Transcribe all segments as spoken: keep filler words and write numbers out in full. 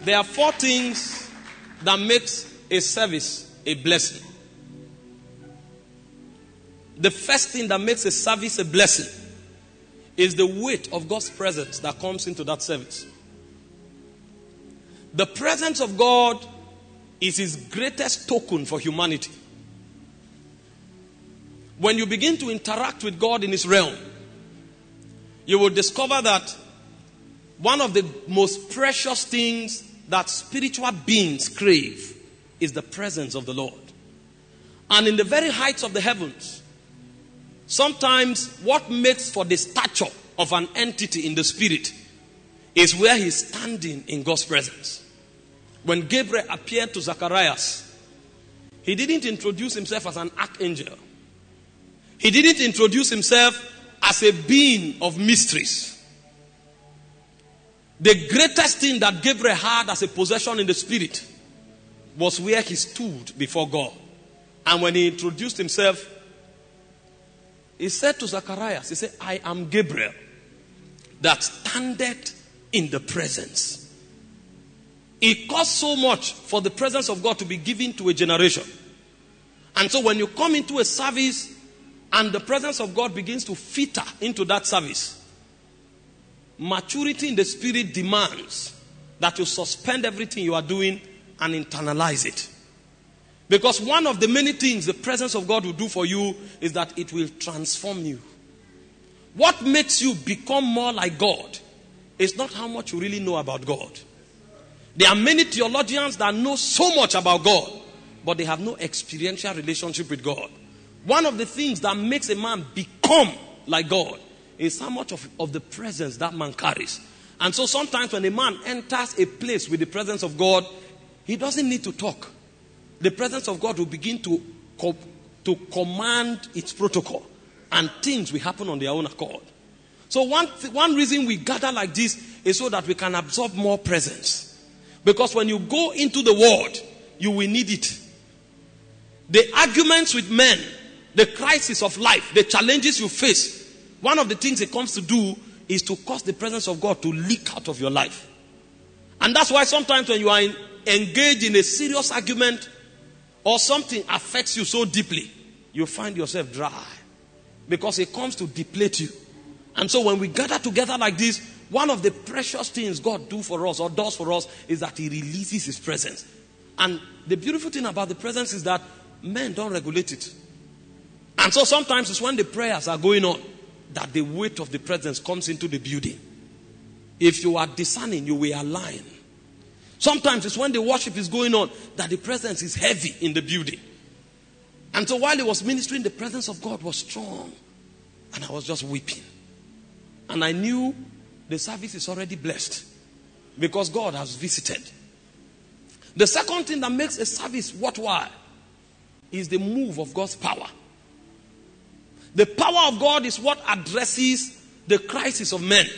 There are four things that makes a service a blessing. The first thing that makes a service a blessing is the weight of God's presence that comes into that service. The presence of God is his greatest token for humanity. When you begin to interact with God in his realm, you will discover that one of the most precious things that spiritual beings crave is the presence of the Lord. And in the very heights of the heavens, sometimes what makes for the stature of an entity in the spirit is where he's standing in God's presence. When Gabriel appeared to Zacharias, he didn't introduce himself as an archangel. He didn't introduce himself as a being of mysteries. The greatest thing that Gabriel had as a possession in the spirit was where he stood before God. And when he introduced himself, he said to Zacharias, he said, I am Gabriel that standeth in the presence. It costs so much for the presence of God to be given to a generation. And so when you come into a service and the presence of God begins to filter into that service, maturity in the spirit demands that you suspend everything you are doing and internalize it. Because one of the many things the presence of God will do for you is that it will transform you. What makes you become more like God is not how much you really know about God. There are many theologians that know so much about God, but they have no experiential relationship with God. One of the things that makes a man become like God is how much of, of the presence that man carries. And so sometimes when a man enters a place with the presence of God, he doesn't need to talk. The presence of God will begin to, co- to command its protocol, and things will happen on their own accord. So one, th- one reason we gather like this is so that we can absorb more presence. Because when you go into the world, you will need it. The arguments with men, the crisis of life, the challenges you face, one of the things it comes to do is to cause the presence of God to leak out of your life. And that's why sometimes when you are in, engaged in a serious argument or something affects you so deeply, you find yourself dry. Because it comes to deplete you. And so when we gather together like this, one of the precious things God do for us or does for us is that he releases his presence. And the beautiful thing about the presence is that men don't regulate it. And so sometimes it's when the prayers are going on that the weight of the presence comes into the building. If you are discerning, you will align. Sometimes it's when the worship is going on that the presence is heavy in the building. And so while he was ministering, the presence of God was strong. And I was just weeping. And I knew the service is already blessed because God has visited. The second thing that makes a service worthwhile is the move of God's power. The power of God is what addresses the crisis of men.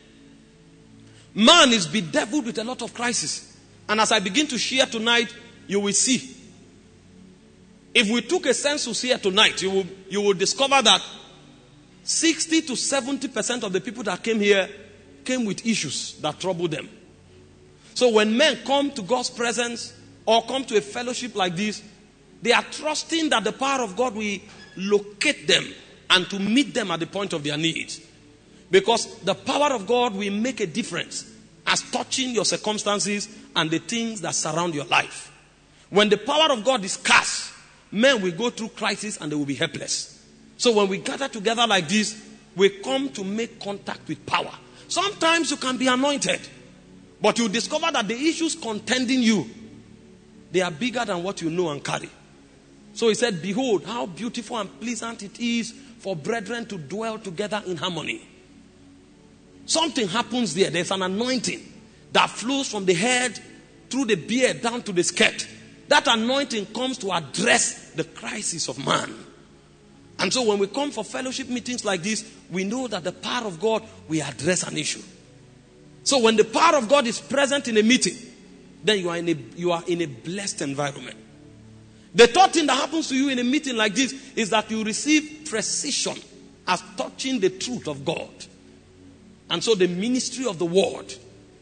Man is bedeviled with a lot of crises. And as I begin to share tonight, you will see. If we took a census here tonight, you will, you will discover that sixty to seventy percent of the people that came here came with issues that troubled them. So when men come to God's presence or come to a fellowship like this, they are trusting that the power of God will locate them and to meet them at the point of their needs. Because the power of God will make a difference as touching your circumstances and the things that surround your life. When the power of God is scarce, men will go through crisis and they will be helpless. So when we gather together like this, we come to make contact with power. Sometimes you can be anointed, but you discover that the issues contending you, they are bigger than what you know and carry. So he said, behold, how beautiful and pleasant it is for brethren to dwell together in harmony. Something happens there. There's an anointing that flows from the head through the beard down to the skirt. That anointing comes to address the crisis of man. And so when we come for fellowship meetings like this, we know that the power of God will address an issue. So when the power of God is present in a meeting, then you are in a, you are in a blessed environment. The third thing that happens to you in a meeting like this is that you receive precision as touching the truth of God. And so the ministry of the word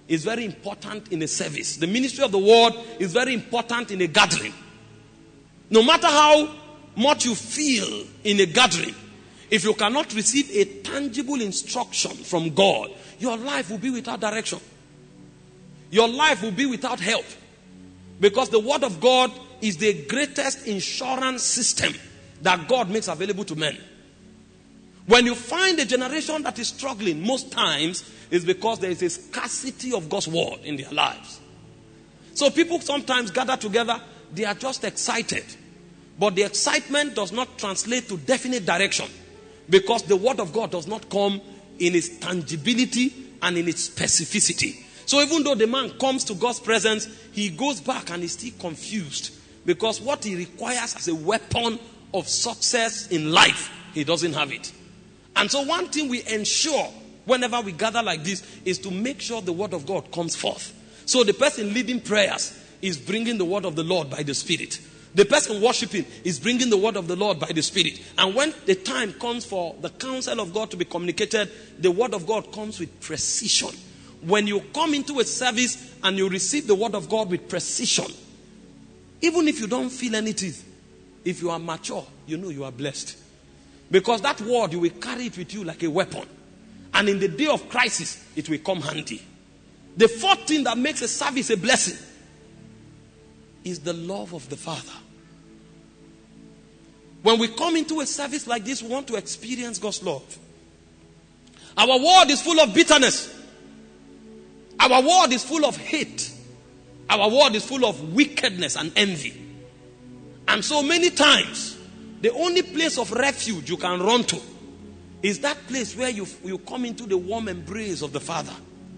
is very important in a service. The ministry of the word is very important in a gathering. No matter how much you feel in a gathering, if you cannot receive a tangible instruction from God, your life will be without direction. Your life will be without help. Because the word of God is the greatest insurance system that God makes available to men. When you find a generation that is struggling, most times it's because there is a scarcity of God's word in their lives. So people sometimes gather together, they are just excited. But the excitement does not translate to definite direction, because the word of God does not come in its tangibility and in its specificity. So even though the man comes to God's presence, he goes back and is still confused, because what he requires as a weapon of success in life, he doesn't have it. And so one thing we ensure whenever we gather like this is to make sure the word of God comes forth. So the person leading prayers is bringing the word of the Lord by the Spirit. The person worshiping is bringing the word of the Lord by the Spirit. And when the time comes for the counsel of God to be communicated, the word of God comes with precision. When you come into a service and you receive the word of God with precision, even if you don't feel anything, if you are mature, you know you are blessed. Because that word, you will carry it with you like a weapon. And in the day of crisis, it will come handy. The fourth thing that makes a service a blessing is the love of the Father. When we come into a service like this, we want to experience God's love. Our world is full of bitterness. Our world is full of hate. Our world is full of wickedness and envy. And so many times, the only place of refuge you can run to is that place where you, you come into the warm embrace of the Father.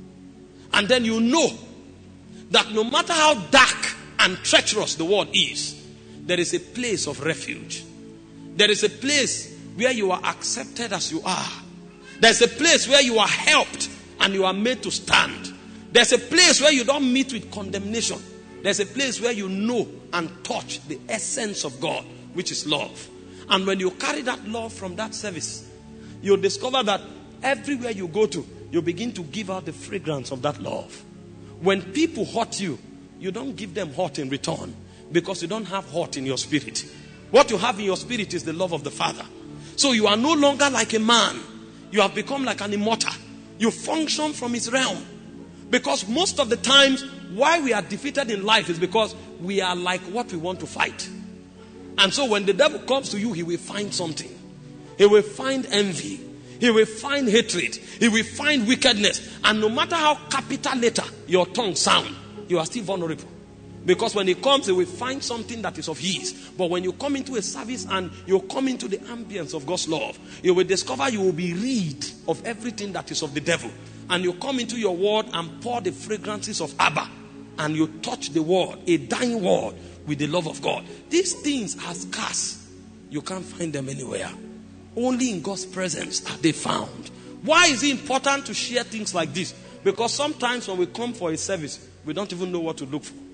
And then you know that no matter how dark and treacherous the world is, there is a place of refuge. There is a place where you are accepted as you are. There's a place where you are helped and you are made to stand. There's a place where you don't meet with condemnation. There's a place where you know and touch the essence of God, which is love. And when you carry that love from that service, you'll discover that everywhere you go to, you begin to give out the fragrance of that love. When people hurt you, you don't give them hurt in return, because you don't have hurt in your spirit. What you have in your spirit is the love of the Father. So you are no longer like a man. You have become like an immortal. You function from his realm. Because most of the times, why we are defeated in life is because we are like what we want to fight. And so when the devil comes to you, he will find something. He will find envy. He will find hatred. He will find wickedness. And no matter how capital letter your tongue sound, you are still vulnerable. Because when he comes, he will find something that is of his. But when you come into a service and you come into the ambience of God's love, you will discover you will be rid of everything that is of the devil. And you come into your word and pour the fragrances of Abba. And you touch the word, a dying word, with the love of God. These things are scarce. You can't find them anywhere. Only in God's presence are they found. Why is it important to share things like this? Because sometimes when we come for a service, we don't even know what to look for.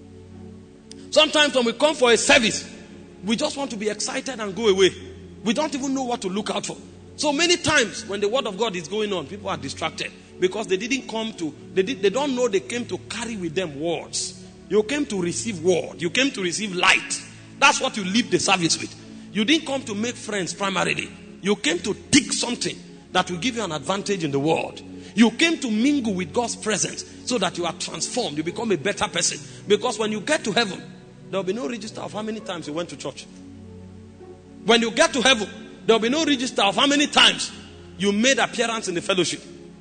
Sometimes when we come for a service, we just want to be excited and go away. We don't even know what to look out for. So many times when the word of God is going on, people are distracted because they didn't come to, they, did, they don't know they came to carry with them words. You came to receive word. You came to receive light. That's what you leave the service with. You didn't come to make friends primarily. You came to take something that will give you an advantage in the world. You came to mingle with God's presence so that you are transformed. You become a better person. Because when you get to heaven, there will be no register of how many times you went to church. When you get to heaven, there will be no register of how many times you made appearance in the fellowship.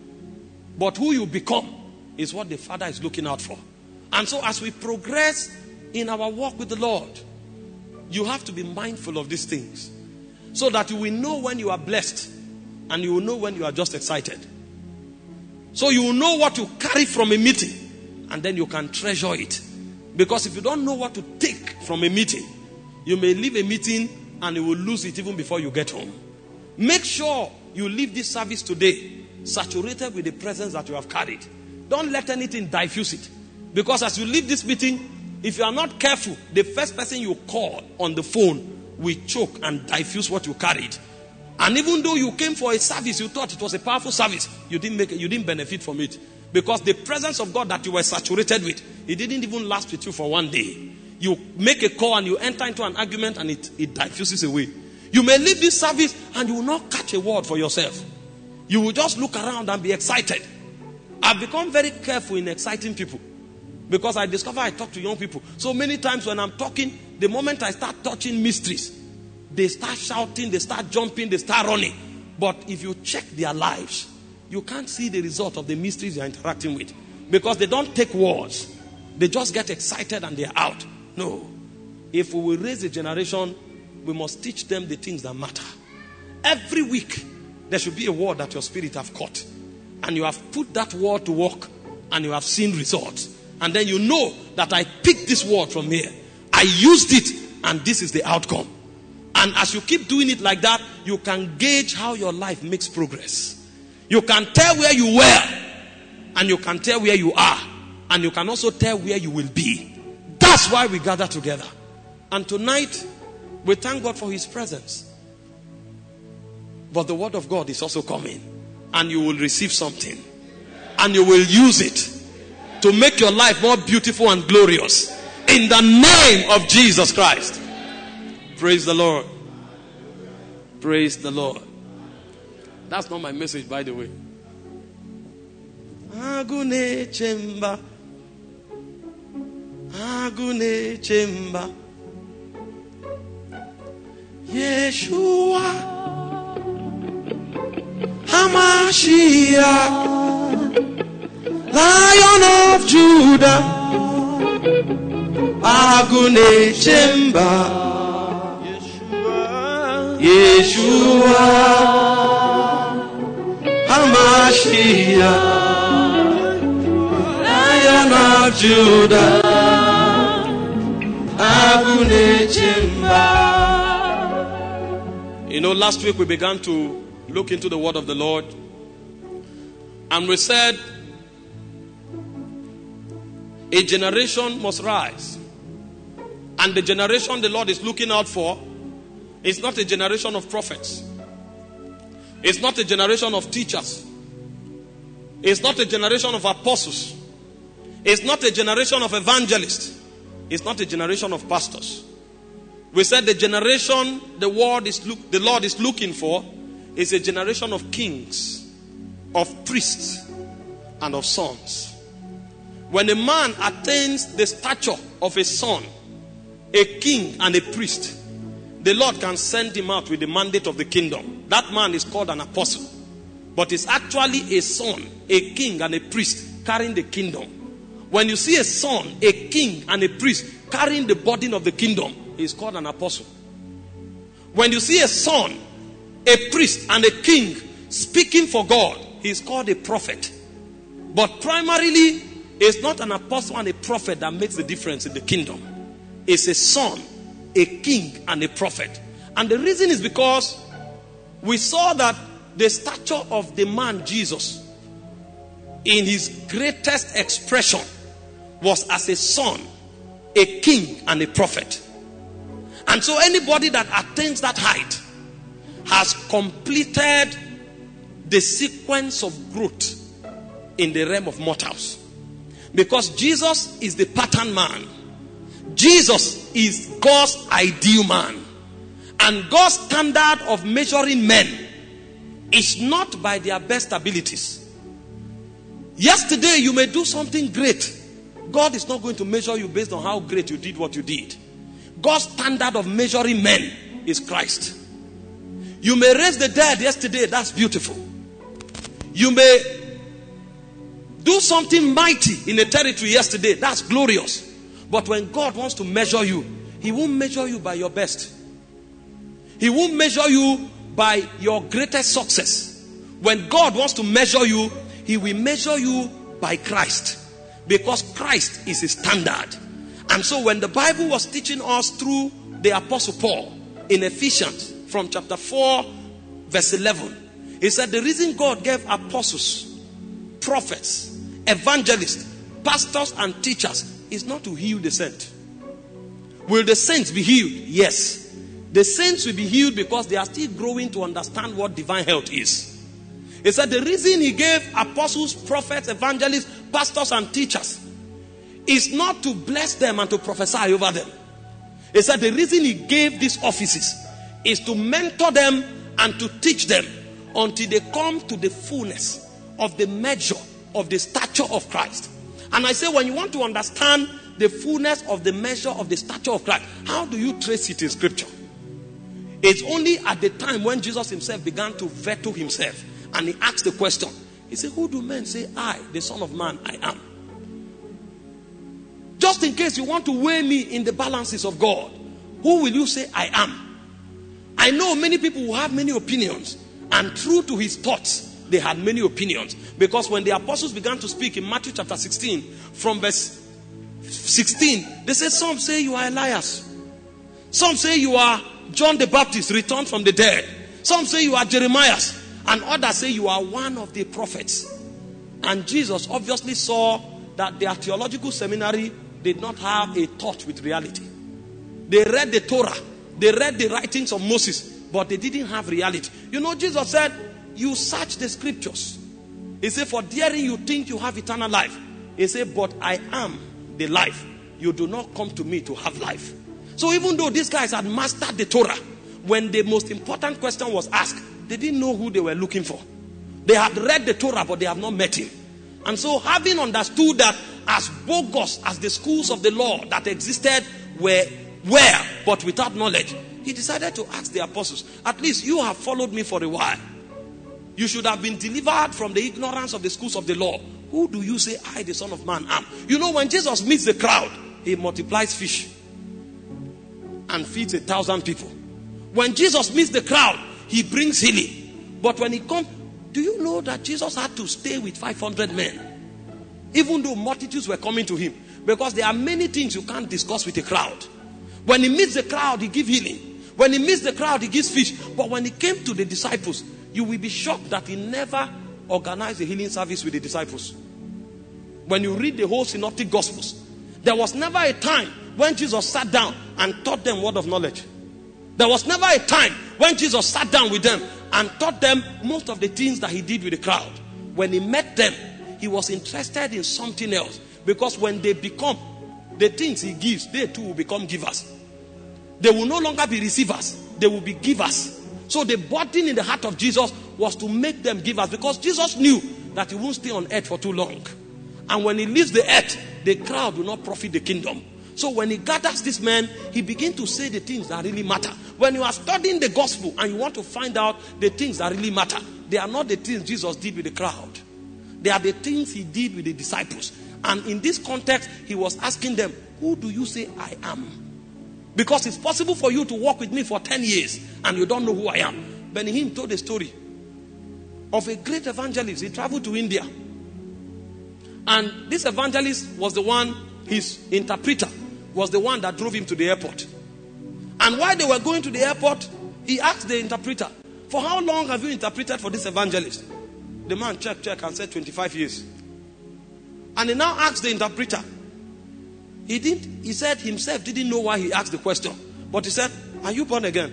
But who you become is what the Father is looking out for. And so as we progress in our walk with the Lord, you have to be mindful of these things so that you will know when you are blessed and you will know when you are just excited. So you will know what to carry from a meeting and then you can treasure it. Because if you don't know what to take from a meeting, you may leave a meeting and you will lose it even before you get home. Make sure you leave this service today saturated with the presence that you have carried. Don't let anything diffuse it. Because as you leave this meeting, if you are not careful, the first person you call on the phone will choke and diffuse what you carried. And even though you came for a service, you thought it was a powerful service, you didn't make it, you didn't benefit from it. Because the presence of God that you were saturated with, it didn't even last with you for one day. You make a call and you enter into an argument and it, it diffuses away. You may leave this service and you will not catch a word for yourself. You will just look around and be excited. I've become very careful in exciting people. Because I discover I talk to young people. So many times when I'm talking, the moment I start touching mysteries, they start shouting, they start jumping, they start running. But if you check their lives, you can't see the result of the mysteries you're interacting with. Because they don't take words. They just get excited and they're out. No. If we will raise a generation, we must teach them the things that matter. Every week, there should be a word that your spirit have caught. And you have put that word to work. And you have seen results. And then you know that I picked this word from here. I used it. And this is the outcome. And as you keep doing it like that, you can gauge how your life makes progress. You can tell where you were. And you can tell where you are. And you can also tell where you will be. That's why we gather together. And tonight, we thank God for his presence. But the word of God is also coming. And you will receive something. And you will use it to make your life more beautiful and glorious. In the name of Jesus Christ. Praise the Lord. Praise the Lord. That's not my message, by the way. Agune chemba. Agune chemba. Yeshua Hamashiach, Lion of Judah. Agune chemba. Yeshua Hamashiach, Lion of Judah. Agune chemba. You know, last week we began to look into the word of the Lord. And we said, a generation must rise. And the generation the Lord is looking out for is not a generation of prophets. It's not a generation of teachers. It's not a generation of apostles. It's not a generation of evangelists. It's not a generation of pastors. We said the generation the word is look, the Lord is looking for is a generation of kings, of priests, and of sons. When a man attains the stature of a son, a king, and a priest, the Lord can send him out with the mandate of the kingdom. That man is called an apostle. But it's actually a son, a king, and a priest carrying the kingdom. When you see a son, a king, and a priest carrying the burden of the kingdom, he is called an apostle. When you see a son, a priest, and a king speaking for God, he is called a prophet. But primarily, it's not an apostle and a prophet that makes the difference in the kingdom. It's a son, a king, and a prophet. And the reason is because we saw that the stature of the man Jesus in his greatest expression was as a son, a king, and a prophet. And so anybody that attains that height has completed the sequence of growth in the realm of mortals. Because Jesus is the pattern man. Jesus is God's ideal man. And God's standard of measuring men is not by their best abilities. Yesterday you may do something great. God is not going to measure you based on how great you did what you did. God's standard of measuring men is Christ. You may raise the dead yesterday, that's beautiful. You may do something mighty in a territory yesterday, that's glorious. But when God wants to measure you, he won't measure you by your best. He won't measure you by your greatest success. When God wants to measure you, he will measure you by Christ. Because Christ is his standard. And so when the Bible was teaching us through the Apostle Paul in Ephesians from chapter four verse eleven, he said the reason God gave apostles, prophets, evangelists, pastors and teachers is not to heal the saint. Will the saints be healed? Yes. The saints will be healed because they are still growing to understand what divine health is. He said the reason he gave apostles, prophets, evangelists, pastors, and teachers is not to bless them and to prophesy over them. He said the reason he gave these offices is to mentor them and to teach them until they come to the fullness of the measure of the stature of Christ. And I say, when you want to understand the fullness of the measure of the stature of Christ, how do you trace it in scripture? It's only at the time when Jesus himself began to veto himself and he asked the question. He said, who do men say I, the Son of Man, I am? Just in case you want to weigh me in the balances of God, who will you say I am? I know many people who have many opinions, and true to his thoughts, they had many opinions. Because when the apostles began to speak in Matthew chapter sixteen, from verse sixteen, they said, some say you are Elias. Some say you are John the Baptist returned from the dead. Some say you are Jeremiah. And others say you are one of the prophets. And Jesus obviously saw that their theological seminary did not have a touch with reality. They read the Torah. They read the writings of Moses. But they didn't have reality. You know, Jesus said, you search the scriptures. He said, for therein you think you have eternal life. He said, but I am the life. You do not come to me to have life. So even though these guys had mastered the Torah, when the most important question was asked, they didn't know who they were looking for. They had read the Torah, but they have not met him. And so having understood that as bogus as the schools of the law that existed were, were but without knowledge, he decided to ask the apostles, at least you have followed me for a while. You should have been delivered from the ignorance of the schools of the law. Who do you say I, the Son of Man, am? You know, when Jesus meets the crowd, he multiplies fish and feeds a thousand people. When Jesus meets the crowd, he brings healing. But when he comes, do you know that Jesus had to stay with five hundred men? Even though multitudes were coming to him. Because there are many things you can't discuss with a crowd. When he meets the crowd, he gives healing. When he meets the crowd, he gives fish. But when he came to the disciples, you will be shocked that he never organized a healing service with the disciples. When you read the whole synoptic gospels, there was never a time when Jesus sat down and taught them word of knowledge. There was never a time when Jesus sat down with them and taught them most of the things that he did with the crowd. When he met them, he was interested in something else. Because when they become the things he gives, they too will become givers. They will no longer be receivers. They will be givers. So the burden in the heart of Jesus was to make them givers. Because Jesus knew that he won't stay on earth for too long. And when he leaves the earth, the crowd will not profit the kingdom. So when he gathers these men, he begins to say the things that really matter. When you are studying the gospel and you want to find out the things that really matter, they are not the things Jesus did with the crowd. They are the things he did with the disciples. And in this context, he was asking them, who do you say I am? Because it's possible for you to walk with me for ten years and you don't know who I am. Benny Hinn told a story of a great evangelist. He traveled to India. And this evangelist was the one, his interpreter was the one that drove him to the airport. And while they were going to the airport, he asked the interpreter, for how long have you interpreted for this evangelist? The man checked, checked and said twenty-five years. And he now asked the interpreter. He didn't, he said himself didn't know why he asked the question. But he said, are you born again?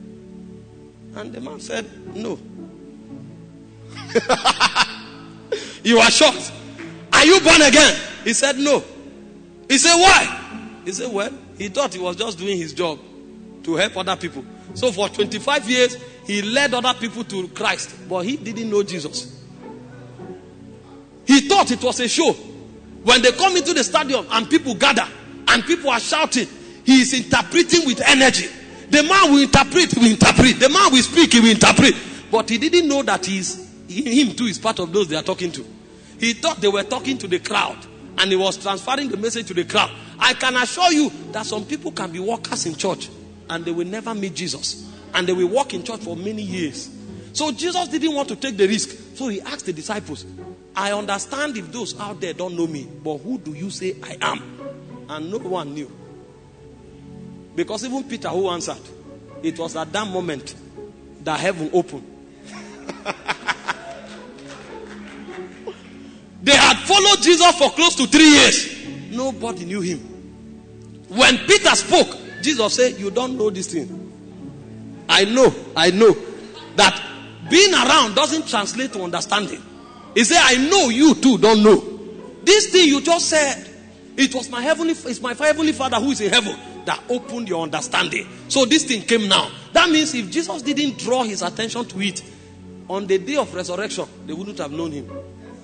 And the man said, no. You are shocked. Are you born again? He said, no. He said, why? He said, well, he thought he was just doing his job to help other people. So for twenty-five years, he led other people to Christ. But he didn't know Jesus. He thought it was a show. When they come into the stadium and people gather and people are shouting, he is interpreting with energy. The man will interpret, he will interpret. The man will speak, he will interpret. But he didn't know that he's, him too is part of those they are talking to. He thought they were talking to the crowd and he was transferring the message to the crowd. I can assure you that some people can be workers in church and they will never meet Jesus. And they will walk in church for many years. So Jesus didn't want to take the risk. So he asked the disciples, I understand if those out there don't know me, but who do you say I am? And no one knew. Because even Peter, who answered, it was at that moment that heaven opened. They had followed Jesus for close to three years. Nobody knew him. When Peter spoke, Jesus said, you don't know this thing. I know, I know that Being around doesn't translate to understanding. He said, I know you too don't know. This thing you just said, it was my heavenly, it's my heavenly Father who is in heaven that opened your understanding. So this thing came now. That means if Jesus didn't draw his attention to it, on the day of resurrection, they wouldn't have known him.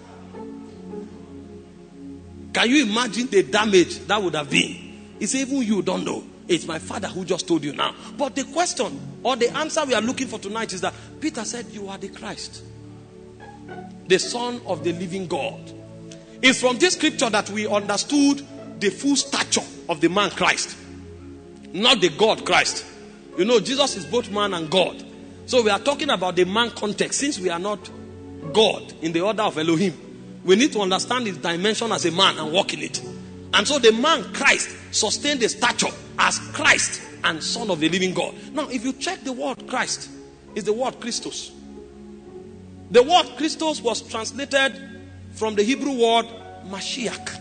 Can you imagine the damage that would have been? He said, even you don't know. It's my Father who just told you now. But the question or the answer we are looking for tonight is that Peter said, you are the Christ, the Son of the living God. It's from this scripture that we understood the full stature of the man Christ, not the God Christ. You know, Jesus is both man and God. So we are talking about the man context. Since we are not God in the order of Elohim, we need to understand his dimension as a man and walk in it. And so the man Christ sustained the stature as Christ and Son of the living God. Now, if you check the word Christ, it's the word Christos. The word Christos was translated from the Hebrew word Mashiach.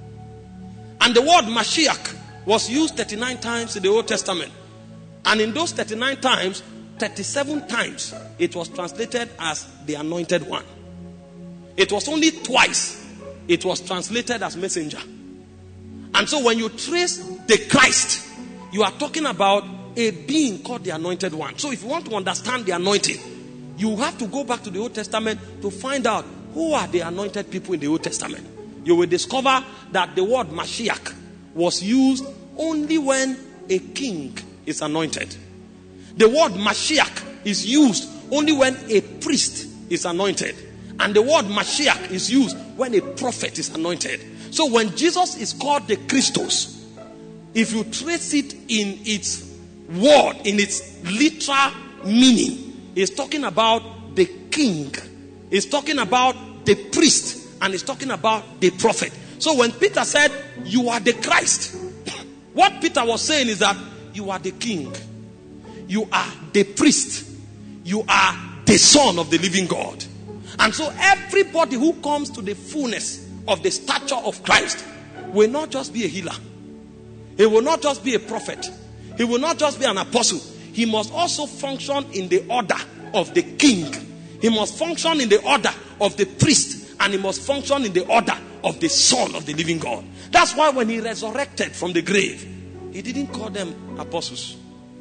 And the word Mashiach was used thirty-nine times in the Old Testament. And in those thirty-nine times, thirty-seven times it was translated as the anointed one. It was only twice it was translated as messenger. And so when you trace the Christ, you are talking about a being called the anointed one. So if you want to understand the anointing, you have to go back to the Old Testament to find out who are the anointed people in the Old Testament. You will discover that the word Mashiach was used only when a king is anointed. The word Mashiach is used only when a priest is anointed. And the word Mashiach is used when a prophet is anointed. So when Jesus is called the Christos, if you trace it in its word, in its literal meaning, it's talking about the king. It's talking about the priest. And it's talking about the prophet. So when Peter said, you are the Christ, what Peter was saying is that you are the king. You are the priest. You are the Son of the living God. And so everybody who comes to the fullness of the stature of Christ will not just be a healer. He will not just be a prophet. He will not just be an apostle. He must also function in the order of the king. He must function in the order of the priest. And he must function in the order of the Son of the living God. That's why when he resurrected from the grave, he didn't call them apostles.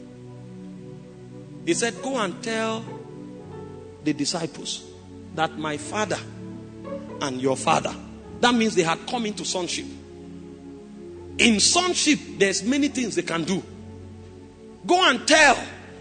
He said, go and tell the disciples that my Father and your Father. That means they had come into sonship. In sonship, there's many things they can do. Go and tell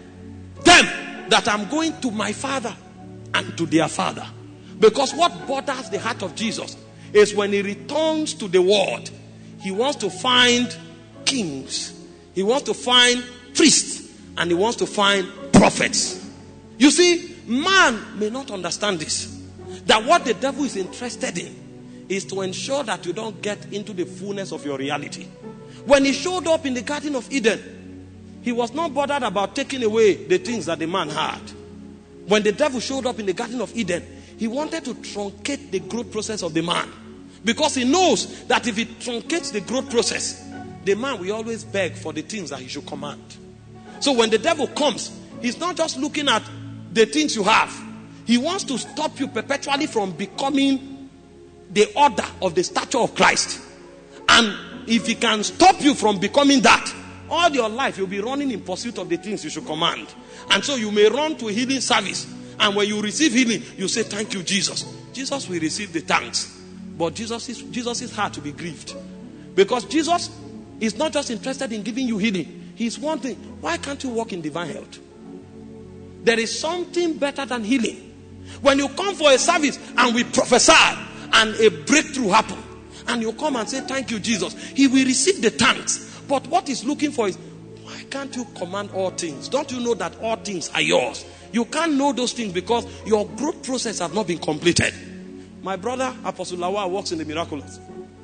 them that I'm going to my Father and to their Father. Because what bothers the heart of Jesus is when he returns to the world, he wants to find kings, he wants to find priests, and he wants to find prophets. You see, man may not understand this, that what the devil is interested in is to ensure that you don't get into the fullness of your reality. When he showed up in the Garden of Eden, he was not bothered about taking away the things that the man had. When the devil showed up in the Garden of Eden, he wanted to truncate the growth process of the man. Because he knows that if he truncates the growth process, the man will always beg for the things that he should command. So when the devil comes, he's not just looking at the things you have. He wants to stop you perpetually from becoming the order of the stature of Christ. And if he can stop you from becoming that, all your life you'll be running in pursuit of the things you should command. And so you may run to a healing service. And when you receive healing, you say, thank you, Jesus. Jesus will receive the thanks. But Jesus is, Jesus' heart to be grieved. Because Jesus is not just interested in giving you healing. He's wanting, why can't you walk in divine health? There is something better than healing. When you come for a service and we prophesy and a breakthrough happens, and you come and say, thank you, Jesus, he will receive the thanks. But what he's looking for is, why can't you command all things? Don't you know that all things are yours? You can't know those things because your growth process has not been completed. My brother, Apostle Lawal, works in the miraculous.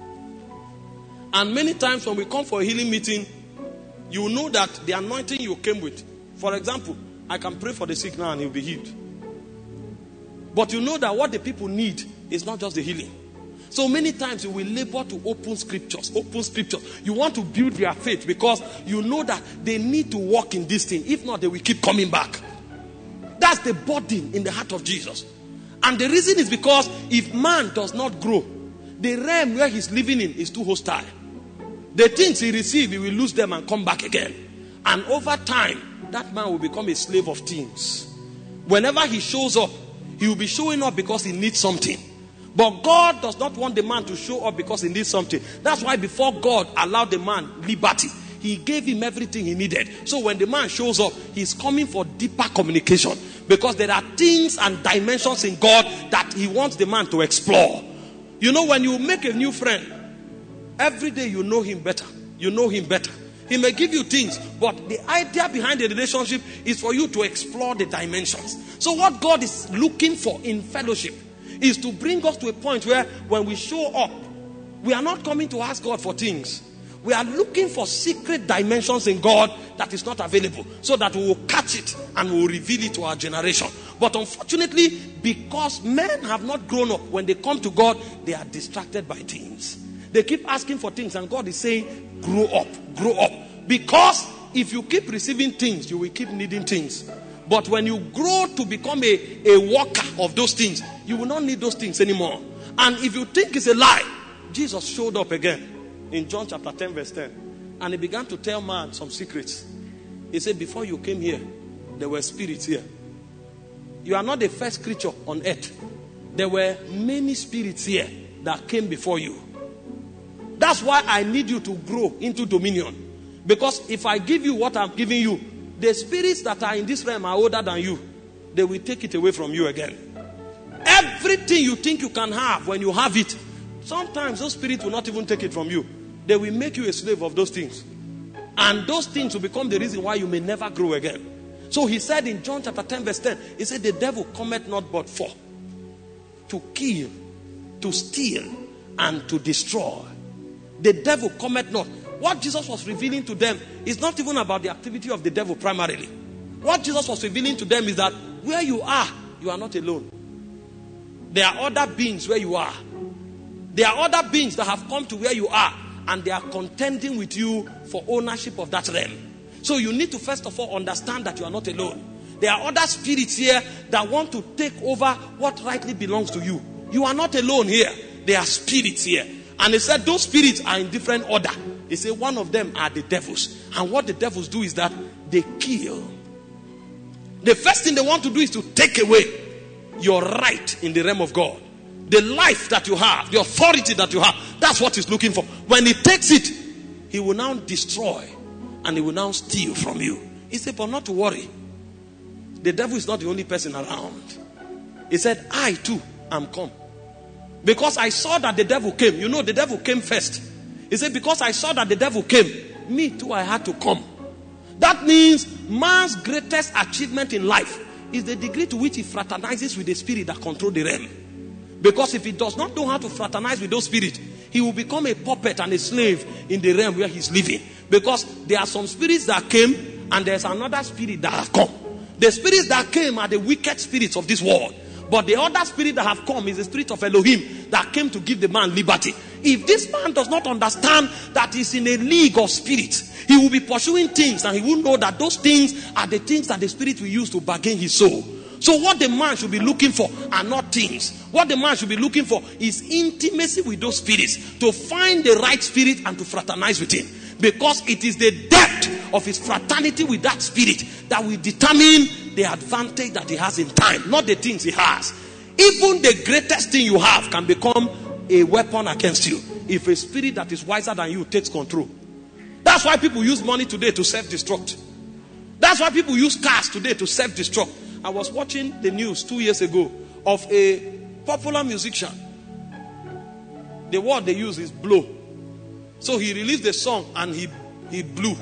And many times when we come for a healing meeting, you know that the anointing you came with. For example, I can pray for the sick now and he'll be healed. But you know that what the people need is not just the healing. So many times you will labor to open scriptures, open scriptures. You want to build their faith because you know that they need to walk in this thing. If not, they will keep coming back. That's That's the burden in the heart of Jesus. And the reason is because if man does not grow, the realm where he's living in is too hostile. The things he receives, he will lose them and come back again. And over time, that man will become a slave of things. Whenever he shows up, he will be showing up because he needs something. But God does not want the man to show up because he needs something. That's why before God allowed the man liberty, he gave him everything he needed. So when the man shows up, he's coming for deeper communication. Because there are things and dimensions in God that he wants the man to explore. You know, when you make a new friend, every day you know him better. You know him better. He may give you things, but the idea behind the relationship is for you to explore the dimensions. So what God is looking for in fellowship is to bring us to a point where when we show up, we are not coming to ask God for things. We are looking for secret dimensions in God that is not available, so that we will catch it and we will reveal it to our generation. But unfortunately, because men have not grown up, when they come to God, they are distracted by things. They keep asking for things, and God is saying, grow up, grow up. Because if you keep receiving things, you will keep needing things. But when you grow to become a, a worker of those things, you will not need those things anymore. And if you think it's a lie, Jesus showed up again in John chapter ten verse ten. And he began to tell man some secrets. He said, before you came here, there were spirits here. You are not the first creature on earth. There were many spirits here that came before you. That's why I need you to grow into dominion. Because if I give you what I'm giving you, the spirits that are in this realm are older than you. They will take it away from you again. Everything you think you can have, when you have it, sometimes those spirits will not even take it from you. They will make you a slave of those things. And those things will become the reason why you may never grow again. So he said in John chapter ten verse ten, he said, the devil cometh not but for to kill, to steal, and to destroy. The devil cometh not. What Jesus was revealing to them is not even about the activity of the devil primarily. What Jesus was revealing to them is that where you are, you are not alone. There are other beings where you are. There are other beings that have come to where you are, and they are contending with you for ownership of that realm. So you need to first of all understand that you are not alone. There are other spirits here that want to take over what rightly belongs to you. You are not alone here. There are spirits here. And he said those spirits are in different order. He said one of them are the devils. And what the devils do is that they kill. The first thing they want to do is to take away your right in the realm of God. The life that you have, the authority that you have, that's what he's looking for. When he takes it, he will now destroy and he will now steal from you. He said, but not to worry. The devil is not the only person around. He said, I too am come. Because I saw that the devil came. You know, the devil came first. He said, because I saw that the devil came, me too, I had to come. That means man's greatest achievement in life is the degree to which he fraternizes with the spirit that control the realm. Because if he does not know how to fraternize with those spirits, he will become a puppet and a slave in the realm where he's living. Because there are some spirits that came and there's another spirit that have come. The spirits that came are the wicked spirits of this world. But the other spirit that have come is the spirit of Elohim that came to give the man liberty. If this man does not understand that he's in a league of spirits, he will be pursuing things and he will know that those things are the things that the spirit will use to bargain his soul. So what the man should be looking for are not things. What the man should be looking for is intimacy with those spirits, to find the right spirit and to fraternize with him. Because it is the depth of his fraternity with that spirit that will determine the advantage that he has in time, not the things he has. Even the greatest thing you have can become a weapon against you if a spirit that is wiser than you takes control. That's why people use money today to self-destruct. That's why people use cars today to self-destruct. I was watching the news two years ago of a popular musician. The word they use is blow. So he released the song and he, he blew.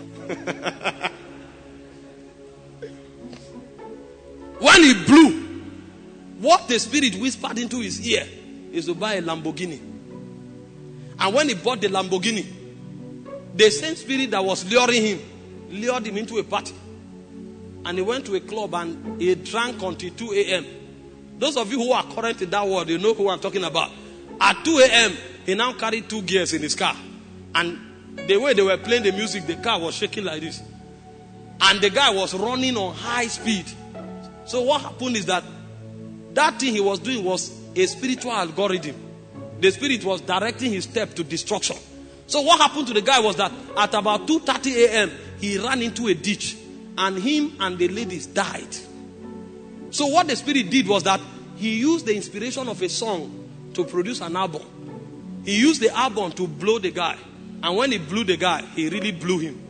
When he blew, what the spirit whispered into his ear is to buy a Lamborghini. And when he bought the Lamborghini, the same spirit that was luring him lured him into a party. And he went to a club and he drank until two a.m. Those of you who are current in that world, you know who I'm talking about. At two a.m., he now carried two gears in his car. And the way they were playing the music, the car was shaking like this. And the guy was running on high speed. So what happened is that that thing he was doing was a spiritual algorithm. The spirit was directing his step to destruction. So what happened to the guy was that at about two thirty a.m. he ran into a ditch, and him and the ladies died. So what the spirit did was that he used the inspiration of a song to produce an album. He used the album to blow the guy. And when he blew the guy, he really blew him.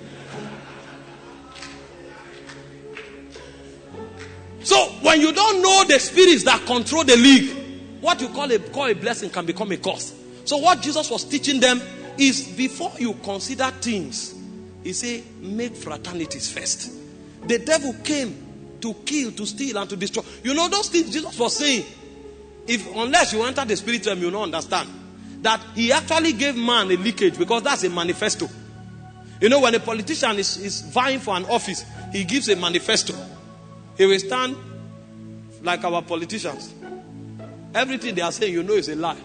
So when you don't know the spirits that control the league, what you call a, call a blessing can become a curse. So what Jesus was teaching them is, before you consider things, he said, make fraternities first. The devil came to kill, to steal, and to destroy. You know those things Jesus was saying. If unless you enter the spirit realm, you don't understand that he actually gave man a leakage, because that's a manifesto. You know, when a politician is, is vying for an office, he gives a manifesto. He will stand like our politicians. Everything they are saying, you know, is a lie.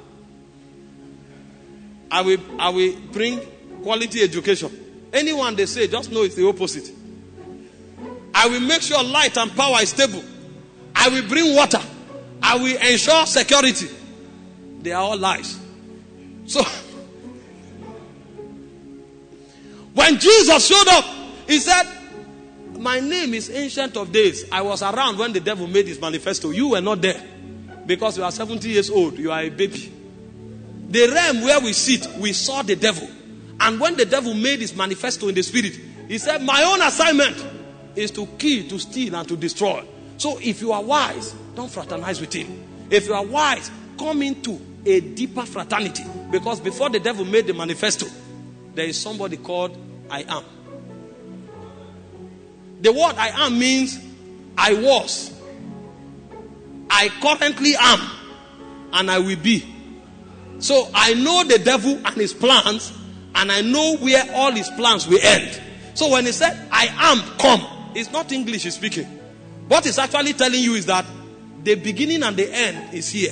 I will, I will bring quality education. Anyone they say, just know it's the opposite. I will make sure light and power is stable. I will bring water. I will ensure security. They are all lies. So, when Jesus showed up, he said, my name is Ancient of Days. I was around when the devil made his manifesto. You were not there, because you are seventy years old. You are a baby. The realm where we sit, we saw the devil. And when the devil made his manifesto in the spirit, he said, my own assignment is to kill, to steal, and to destroy. So if you are wise, don't fraternize with him. If you are wise, come into a deeper fraternity. Because before the devil made the manifesto, there is somebody called I am. The word I am means I was, I currently am, and I will be. So I know the devil and his plans, and I know where all his plans will end. So when he said I am come, it's not English he's speaking. What he's actually telling you is that the beginning and the end is here.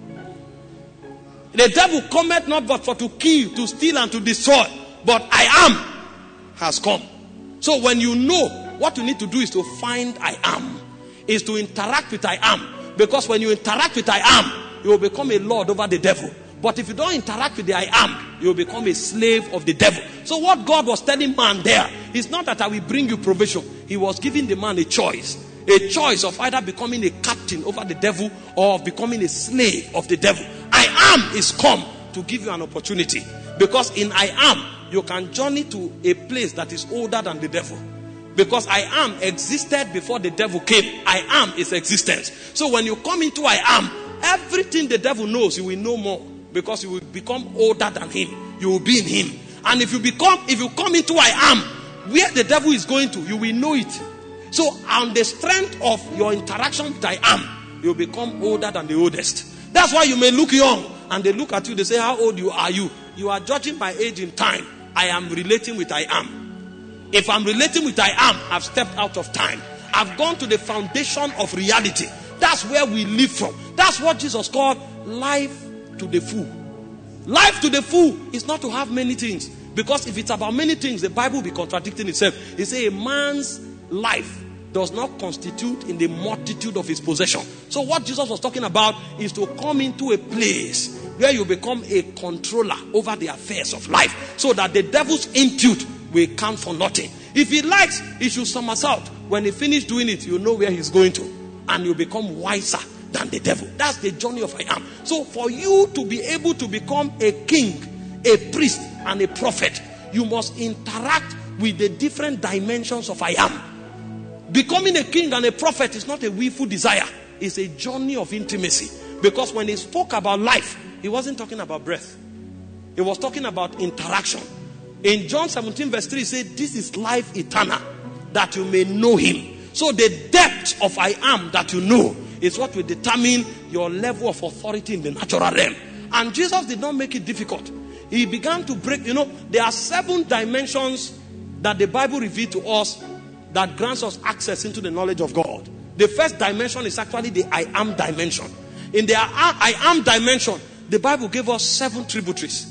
The devil cometh not but for to kill, to steal, and to destroy. But I am has come. So when you know, what you need to do is to find I am. Is to interact with I am. Because when you interact with I am, you will become a lord over the devil. But if you don't interact with the I am, you will become a slave of the devil. So what God was telling man there is not that I will bring you provision. He was giving the man a choice. A choice of either becoming a captain over the devil or of becoming a slave of the devil. I am is come to give you an opportunity. Because in I am, you can journey to a place that is older than the devil. Because I am existed before the devil came. I am is existence. So when you come into I am, everything the devil knows, you will know more. Because you will become older than him. You will be in him. And if you become, if you come into I am, where the devil is going to, you will know it. So on the strength of your interaction with I am, you will become older than the oldest. That's why you may look young, and they look at you, they say, how old you are you? You are judging my age in time. I am relating with I am. If I'm relating with I am, I've stepped out of time. I've gone to the foundation of reality. That's where we live from. That's what Jesus called life to the full. Life to the full is not to have many things. Because if it's about many things, the Bible will be contradicting itself. It says a man's life does not constitute in the multitude of his possession. So what Jesus was talking about is to come into a place where you become a controller over the affairs of life, so that the devil's input will count for nothing. If he likes, he should somersault. When he finishes doing it, you know where he's going to, and you become wiser than the devil. That's the journey of I am. So for you to be able to become a king, a priest, and a prophet, you must interact with the different dimensions of I am. Becoming a king and a prophet is not a willful desire. It's a journey of intimacy. Because when he spoke about life, he wasn't talking about breath. He was talking about interaction. In John seventeen verse three, he said, this is life eternal, that you may know him. So the depth of I am that you know is what will determine your level of authority in the natural realm. And Jesus did not make it difficult. He began to break, you know, there are seven dimensions that the Bible revealed to us that grants us access into the knowledge of God. The first dimension is actually the I am dimension. In the I am dimension, the Bible gave us seven tributaries.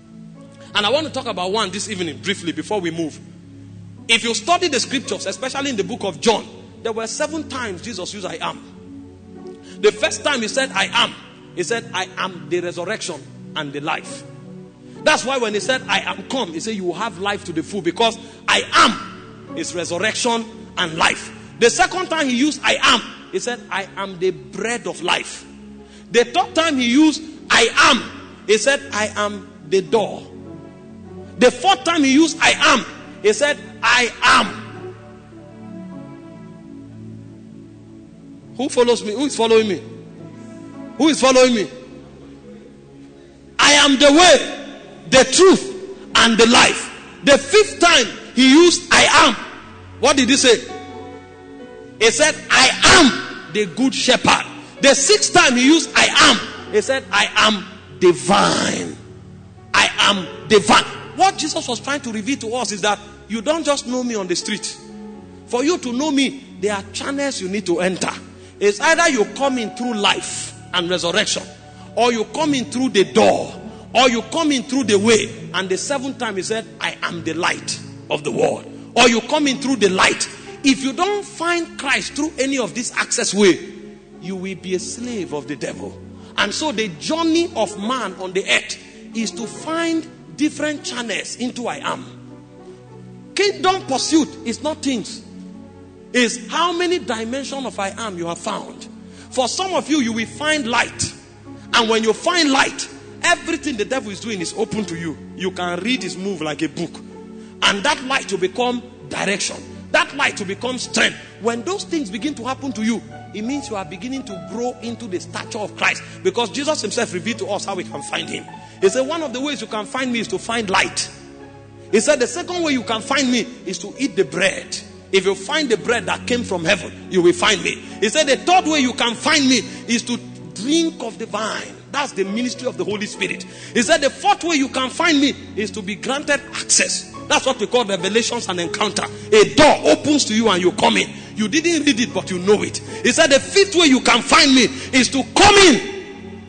And I want to talk about one this evening briefly before we move. If you study the scriptures, especially in the book of John, there were seven times Jesus used I am. The first time he said I am, he said I am the resurrection and the life. That's why when he said I am come, he said you will have life to the full, because I am is resurrection and life. The second time he used I am, he said I am the bread of life. The third time he used I am, he said I am the door. The fourth time he used I am, he said I am. Who follows me? Who is following me? Who is following me? I am the way, the truth, and the life. The fifth time he used I am. What did he say? He said I am the good shepherd. The sixth time he used I am, he said I am divine. I am divine. What Jesus was trying to reveal to us is that you don't just know me on the street. For you to know me, there are channels you need to enter. It's either you come in through life and resurrection, or you come in through the door, or you come in through the way. And the seventh time he said, I am the light of the world. Or you come in through the light. If you don't find Christ through any of this access way, you will be a slave of the devil. And so the journey of man on the earth is to find different channels into I am. Kingdom pursuit is not things. It's how many dimensions of I am you have found. For some of you, you will find light. And when you find light, everything the devil is doing is open to you. You can read his move like a book. And that light will become direction. That light will become strength. When those things begin to happen to you, it means you are beginning to grow into the stature of Christ. Because Jesus himself revealed to us how we can find him. He said one of the ways you can find me is to find light. He said the second way you can find me is to eat the bread. If you find the bread that came from heaven, you will find me. He said the third way you can find me is to drink of the vine. That's the ministry of the Holy Spirit. He said the fourth way you can find me is to be granted access. That's what we call revelations and encounter. A door opens to you and you come in. You didn't read it, but you know it. He said the fifth way you can find me is to come in.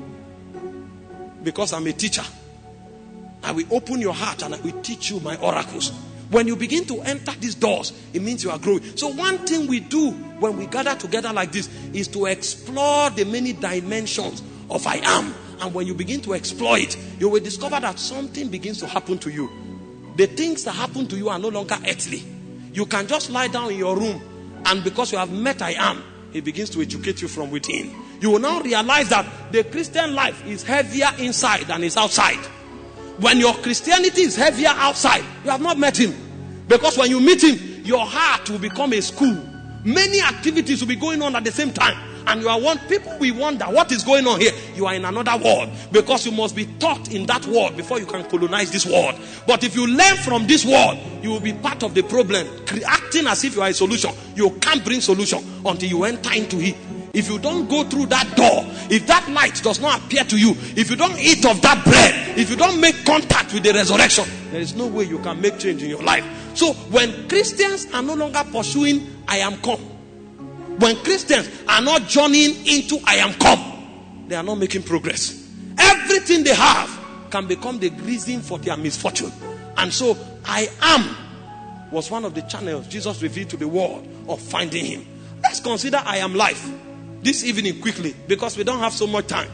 Because I'm a teacher. I will open your heart and I will teach you my oracles. When you begin to enter these doors, it means you are growing. So one thing we do when we gather together like this is to explore the many dimensions of I am. And when you begin to explore it, you will discover that something begins to happen to you. The things that happen to you are no longer earthly. You can just lie down in your room, and because you have met I am, he begins to educate you from within. You will now realize that the Christian life is heavier inside than is outside. When your Christianity is heavier outside, you have not met him. Because when you meet him, your heart will become a school. Many activities will be going on at the same time. And you are one, people will wonder what is going on here. You are in another world. Because you must be taught in that world before you can colonize this world. But if you learn from this world, you will be part of the problem. Acting as if you are a solution. You can't bring solution until you enter into it. If you don't go through that door, if that light does not appear to you, if you don't eat of that bread, if you don't make contact with the resurrection, there is no way you can make change in your life. So when Christians are no longer pursuing I am come, when Christians are not journeying into I am come, they are not making progress. Everything they have can become the reason for their misfortune. And so I am was one of the channels Jesus revealed to the world of finding him. Let's consider I am life this evening quickly, because we don't have so much time.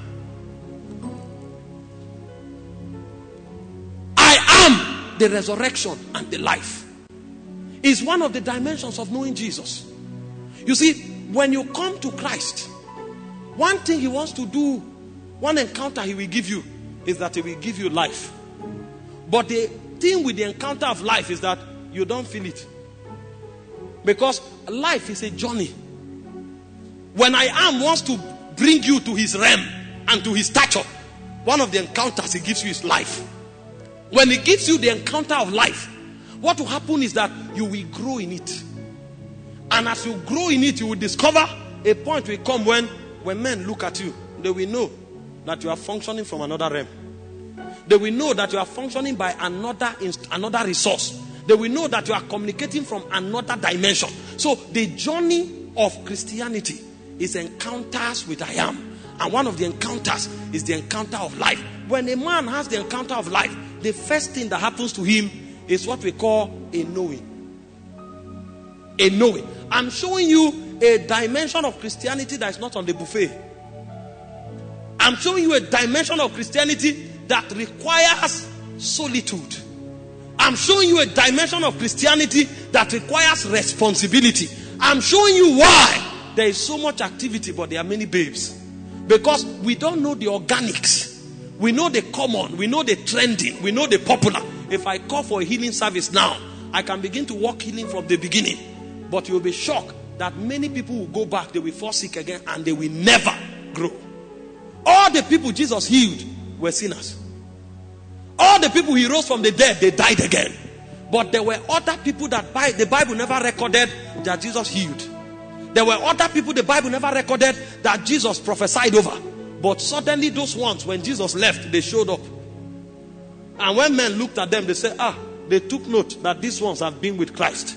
I am the resurrection and the life. Is one of the dimensions of knowing Jesus. You see, when you come to Christ, one thing he wants to do, one encounter he will give you, is that he will give you life. But the thing with the encounter of life is that you don't feel it. Because life is a journey. When I am wants to bring you to his realm and to his stature, one of the encounters he gives you is life. When he gives you the encounter of life, what will happen is that you will grow in it. And as you grow in it, you will discover a point will come when, when men look at you, they will know that you are functioning from another realm. They will know that you are functioning by another, another resource. They will know that you are communicating from another dimension. So the journey of Christianity is encounters with I am. And one of the encounters is the encounter of life. When a man has the encounter of life, the first thing that happens to him is what we call a knowing. A knowing. I'm showing you a dimension of Christianity that is not on the buffet. I'm showing you a dimension of Christianity that requires solitude. I'm showing you a dimension of Christianity that requires responsibility. I'm showing you why there is so much activity, but there are many babes. Because we don't know the organics. We know the common, we know the trending, we know the popular. If I call for a healing service now, I can begin to walk healing from the beginning. But you'll be shocked that many people will go back, they will fall sick again, and they will never grow. All the people Jesus healed were sinners. All the people he rose from the dead, they died again. But there were other people that by, the Bible never recorded that Jesus healed. There were other people the Bible never recorded that Jesus prophesied over. But suddenly those ones, when Jesus left, they showed up. And when men looked at them, they said, ah, they took note that these ones have been with Christ.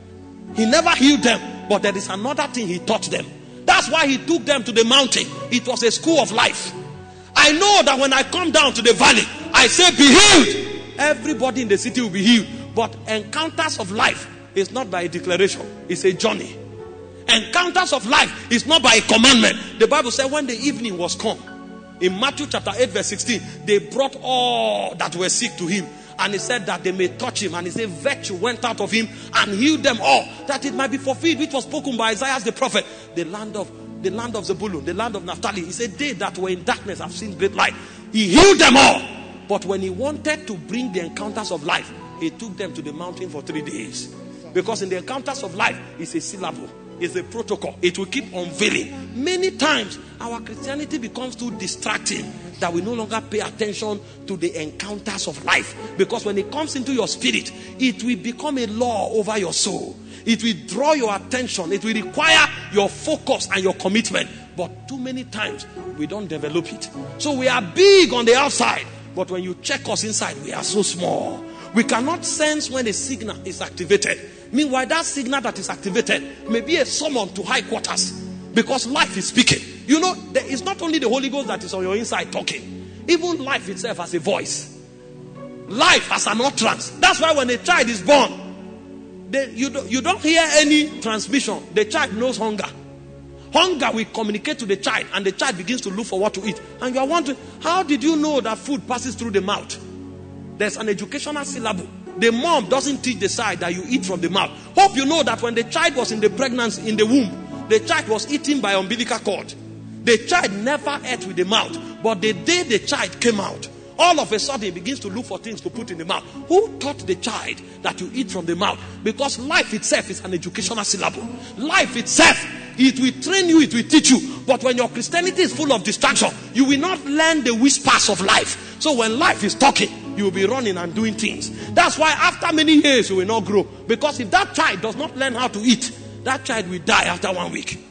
He never healed them, but there is another thing he taught them. That's why he took them to the mountain. It was a school of life. I know that when I come down to the valley, I say, be healed. Everybody in the city will be healed. But encounters of life is not by a declaration. It's a journey. Encounters of life is not by a commandment. The Bible said when the evening was come, in Matthew chapter eight verse sixteen, they brought all that were sick to him. And he said that they may touch him. And he said virtue went out of him and healed them all, that it might be fulfilled, which was spoken by Isaiah the prophet. The land of the land of Zebulun, the land of Naphtali. He said they that were in darkness have seen great light. He healed them all. But when he wanted to bring the encounters of life, he took them to the mountain for three days. Because in the encounters of life, it's a syllable. It's a protocol. It will keep unveiling. Many times, our Christianity becomes too distracting that we no longer pay attention to the encounters of life. Because when it comes into your spirit, it will become a law over your soul. It will draw your attention. It will require your focus and your commitment. But too many times, we don't develop it. So we are big on the outside. But when you check us inside, we are so small. We cannot sense when a signal is activated. Meanwhile, that signal that is activated may be a summon to high quarters. Because life is speaking. You know, there is not only the Holy Ghost that is on your inside talking. Even life itself has a voice. Life has an utterance. That's why when a child is born, they, you, do, you don't hear any transmission. The child knows hunger. Hunger will communicate to the child, and the child begins to look for what to eat. And you are wondering, how did you know that food passes through the mouth? There's an educational syllable. The mom doesn't teach the child that you eat from the mouth. Hope you know that when the child was in the pregnancy, in the womb, the child was eating by umbilical cord. The child never ate with the mouth. But the day the child came out, all of a sudden he begins to look for things to put in the mouth. Who taught the child that you eat from the mouth? Because life itself is an educational syllable. Life itself, it will train you, it will teach you. But when your Christianity is full of distraction, you will not learn the whispers of life. So when life is talking, you will be running and doing things. That's why after many years you will not grow. Because if that child does not learn how to eat, that child will die after one week.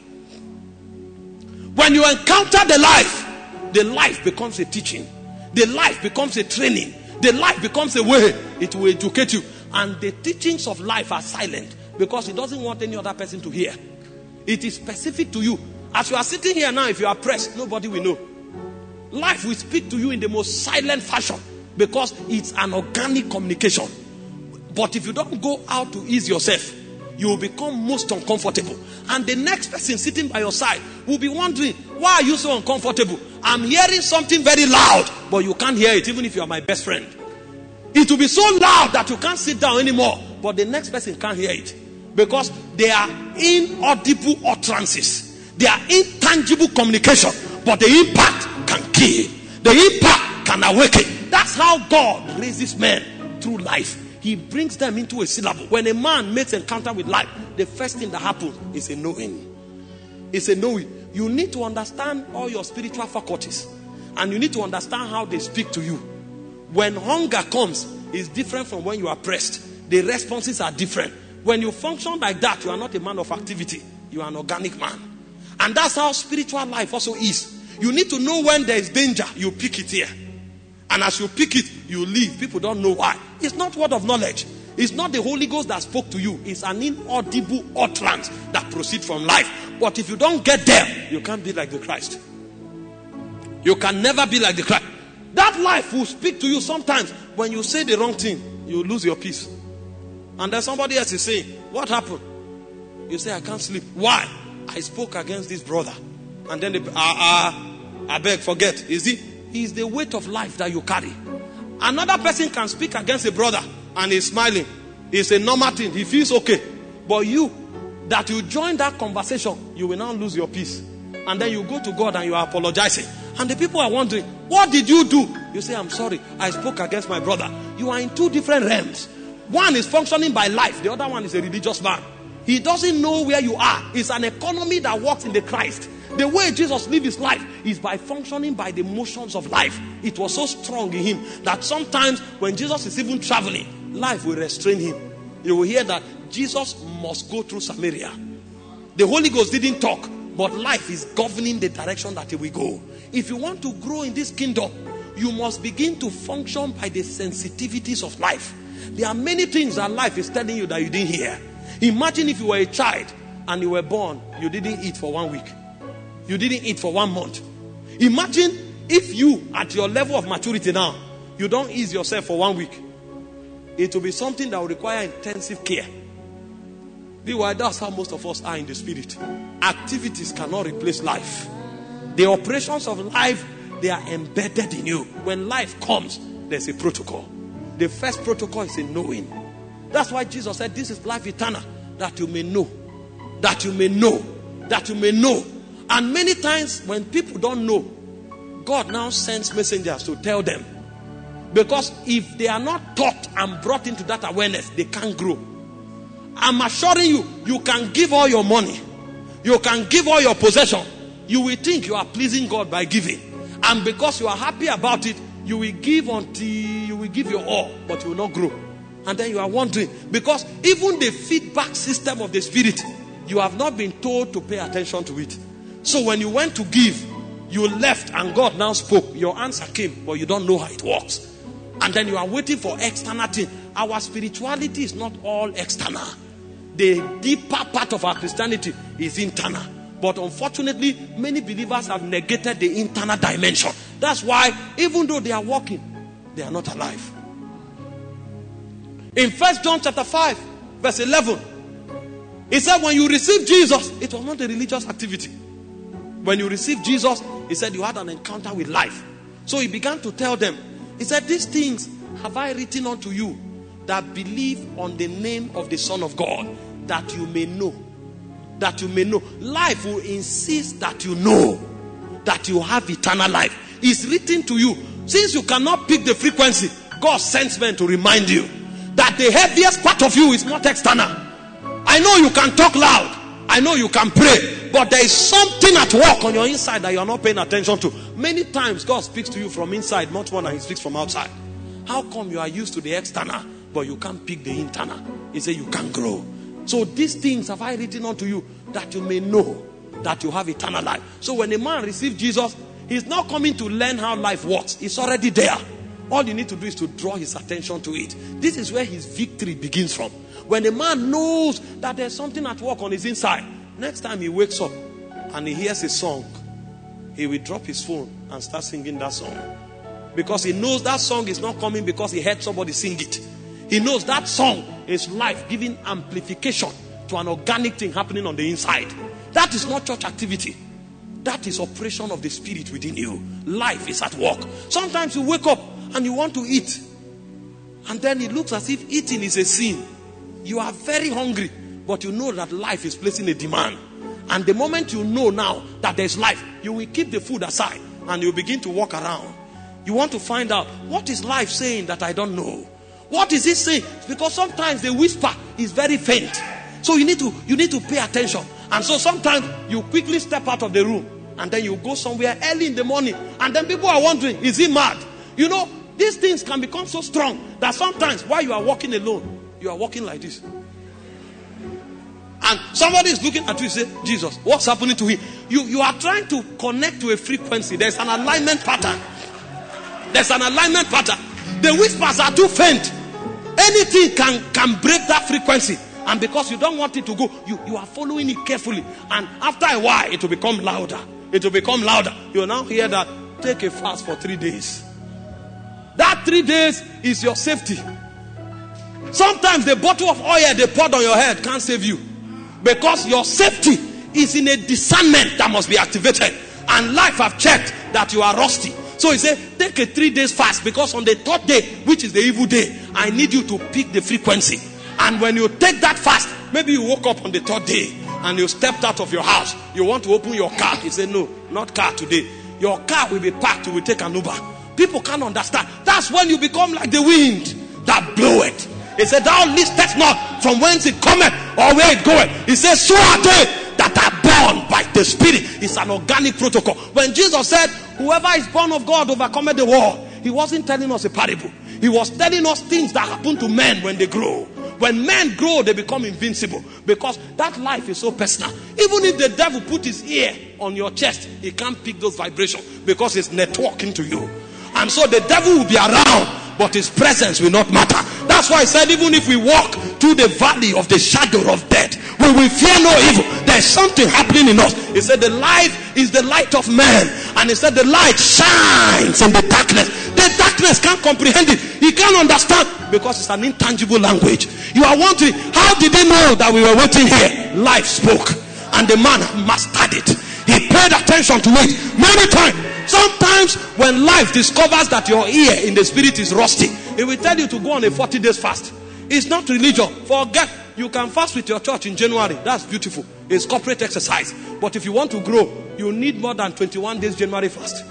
When you encounter the life, the life becomes a teaching. The life becomes a training. The life becomes a way. It will educate you. And the teachings of life are silent because it doesn't want any other person to hear. It is specific to you. As you are sitting here now, if you are pressed, nobody will know. Life will speak to you in the most silent fashion because it's an organic communication. But if you don't go out to ease yourself, you will become most uncomfortable. And the next person sitting by your side will be wondering, why are you so uncomfortable? I'm hearing something very loud, but you can't hear it even if you are my best friend. It will be so loud that you can't sit down anymore, but the next person can't hear it. Because they are inaudible utterances. They are intangible communication, but the impact can kill. The impact can awaken. That's how God raises men through life. He brings them into a syllable. When a man makes encounter with life, the first thing that happens is a knowing. It's a knowing. You need to understand all your spiritual faculties. And you need to understand how they speak to you. When hunger comes, it's different from when you are pressed. The responses are different. When you function like that, you are not a man of activity. You are an organic man. And that's how spiritual life also is. You need to know when there is danger, you pick it here. And as you pick it, you leave. People don't know why. It's not word of knowledge. It's not the Holy Ghost that spoke to you. It's an inaudible utterance that proceeds from life. But if you don't get there, you can't be like the Christ. You can never be like the Christ. That life will speak to you sometimes. When you say the wrong thing, you lose your peace. And then somebody else is saying, what happened? You say, I can't sleep. Why? I spoke against this brother. And then, the, uh, uh, I beg, forget. You see, it's the weight of life that you carry. Another person can speak against a brother and he's smiling. It's a normal thing. He feels okay. But you, that you join that conversation, you will now lose your peace. And then you go to God and you are apologizing. And the people are wondering, what did you do? You say, I'm sorry, I spoke against my brother. You are in two different realms. One is functioning by life. The other one is a religious man. He doesn't know where you are. It's an economy that works in the Christ. The way Jesus lived his life is by functioning by the motions of life. It was so strong in him that sometimes when Jesus is even traveling, life will restrain him. You will hear that Jesus must go through Samaria. The Holy Ghost didn't talk, but life is governing the direction that he will go. If you want to grow in this kingdom, you must begin to function by the sensitivities of life. There are many things that life is telling you that you didn't hear. Imagine if you were a child and you were born, you didn't eat for one week. You didn't eat for one month. Imagine if you, at your level of maturity now, you don't ease yourself for one week. It will be something that will require intensive care. That's how most of us are in the spirit. Activities cannot replace life. The operations of life, they are embedded in you. When life comes, there's a protocol. The first protocol is a knowing. That's why Jesus said, this is life eternal, that you may know, that you may know, that you may know. And many times when people don't know, God now sends messengers to tell them. Because if they are not taught and brought into that awareness, they can't grow. I'm assuring you, you can give all your money. You can give all your possession. You will think you are pleasing God by giving. And because you are happy about it, you will give until you will give your all, but you will not grow. And then you are wondering, because even the feedback system of the spirit, you have not been told to pay attention to it. So when you went to give, you left and God now spoke. Your answer came, but you don't know how it works. And then you are waiting for external things. Our spirituality is not all external. The deeper part of our Christianity is internal. But unfortunately, many believers have negated the internal dimension. That's why, even though they are walking, they are not alive. In First John chapter five, verse eleven, he said, when you receive Jesus, it was not a religious activity. When you received Jesus, he said you had an encounter with life. So he began to tell them, he said, these things have I written unto you that believe on the name of the Son of God, that you may know. That you may know. Life will insist that you know that you have eternal life. It's written to you. Since you cannot pick the frequency, God sends men to remind you that the heaviest part of you is not external. I know you can talk loud. I know you can pray. But there is something at work on your inside that you are not paying attention to. Many times God speaks to you from inside much more than he speaks from outside. How come you are used to the external, but you can't pick the internal? He said you can't grow. So these things have I written unto you, that you may know that you have eternal life. So when a man receives Jesus, he's not coming to learn how life works. It's already there. All you need to do is to draw his attention to it. This is where his victory begins from. When a man knows that there's something at work on his inside, next time he wakes up and he hears a song, he will drop his phone and start singing that song. Because he knows that song is not coming because he heard somebody sing it. He knows that song is life giving amplification to an organic thing happening on the inside. That is not church activity. That is operation of the spirit within you. Life is at work. Sometimes you wake up and you want to eat, and then it looks as if eating is a sin. You are very hungry, but you know that life is placing a demand. And the moment you know now that there's life, you will keep the food aside and you begin to walk around. You want to find out, what is life saying that I don't know? What is it saying? Because sometimes the whisper is very faint. So you need to you need to pay attention. And so sometimes you quickly step out of the room and then you go somewhere early in the morning, and then people are wondering, is he mad? You know, these things can become so strong that sometimes while you are walking alone, you are walking like this. And somebody is looking at you and say, Jesus, what's happening to him? You, you are trying to connect to a frequency. There's an alignment pattern. There's an alignment pattern. The whispers are too faint. Anything can, can break that frequency. And because you don't want it to go, you, you are following it carefully. And after a while, it will become louder. It will become louder. You will now hear that, take a fast for three days. That three days is your safety. Sometimes the bottle of oil they poured on your head can't save you. Because your safety is in a discernment that must be activated. And life have checked that you are rusty. So he said, take a three days fast, because on the third day, which is the evil day, I need you to pick the frequency. And when you take that fast, maybe you woke up on the third day and you stepped out of your house. You want to open your car. He said, no, not car today. Your car will be packed. You will take an Uber. People can't understand. That's when you become like the wind that bloweth. He said, thou listest not from whence it cometh or where it goeth. He says, so are they that are born by the Spirit. It's an organic protocol. When Jesus said, whoever is born of God overcometh the world, he wasn't telling us a parable. He was telling us things that happen to men when they grow. When men grow, they become invincible, because that life is so personal. Even if the devil put his ear on your chest, he can't pick those vibrations, because it's networking to you. And so the devil will be around, but his presence will not matter. That's why I said, even if we walk through the valley of the shadow of death, we will fear no evil. There's something happening in us. He said the light is the light of man. And he said the light shines in the darkness. The darkness can't comprehend it. He can't understand, because it's an intangible language. You are wondering, how did he know that we were waiting here? Life spoke, and the man mastered it. He paid attention to it many times. Sometimes when life discovers that your ear in the spirit is rusty, it will tell you to go on a forty days fast. It's not religion. Forget. You can fast with your church in January. That's beautiful. It's corporate exercise. But if you want to grow, you need more than twenty-one days January fast.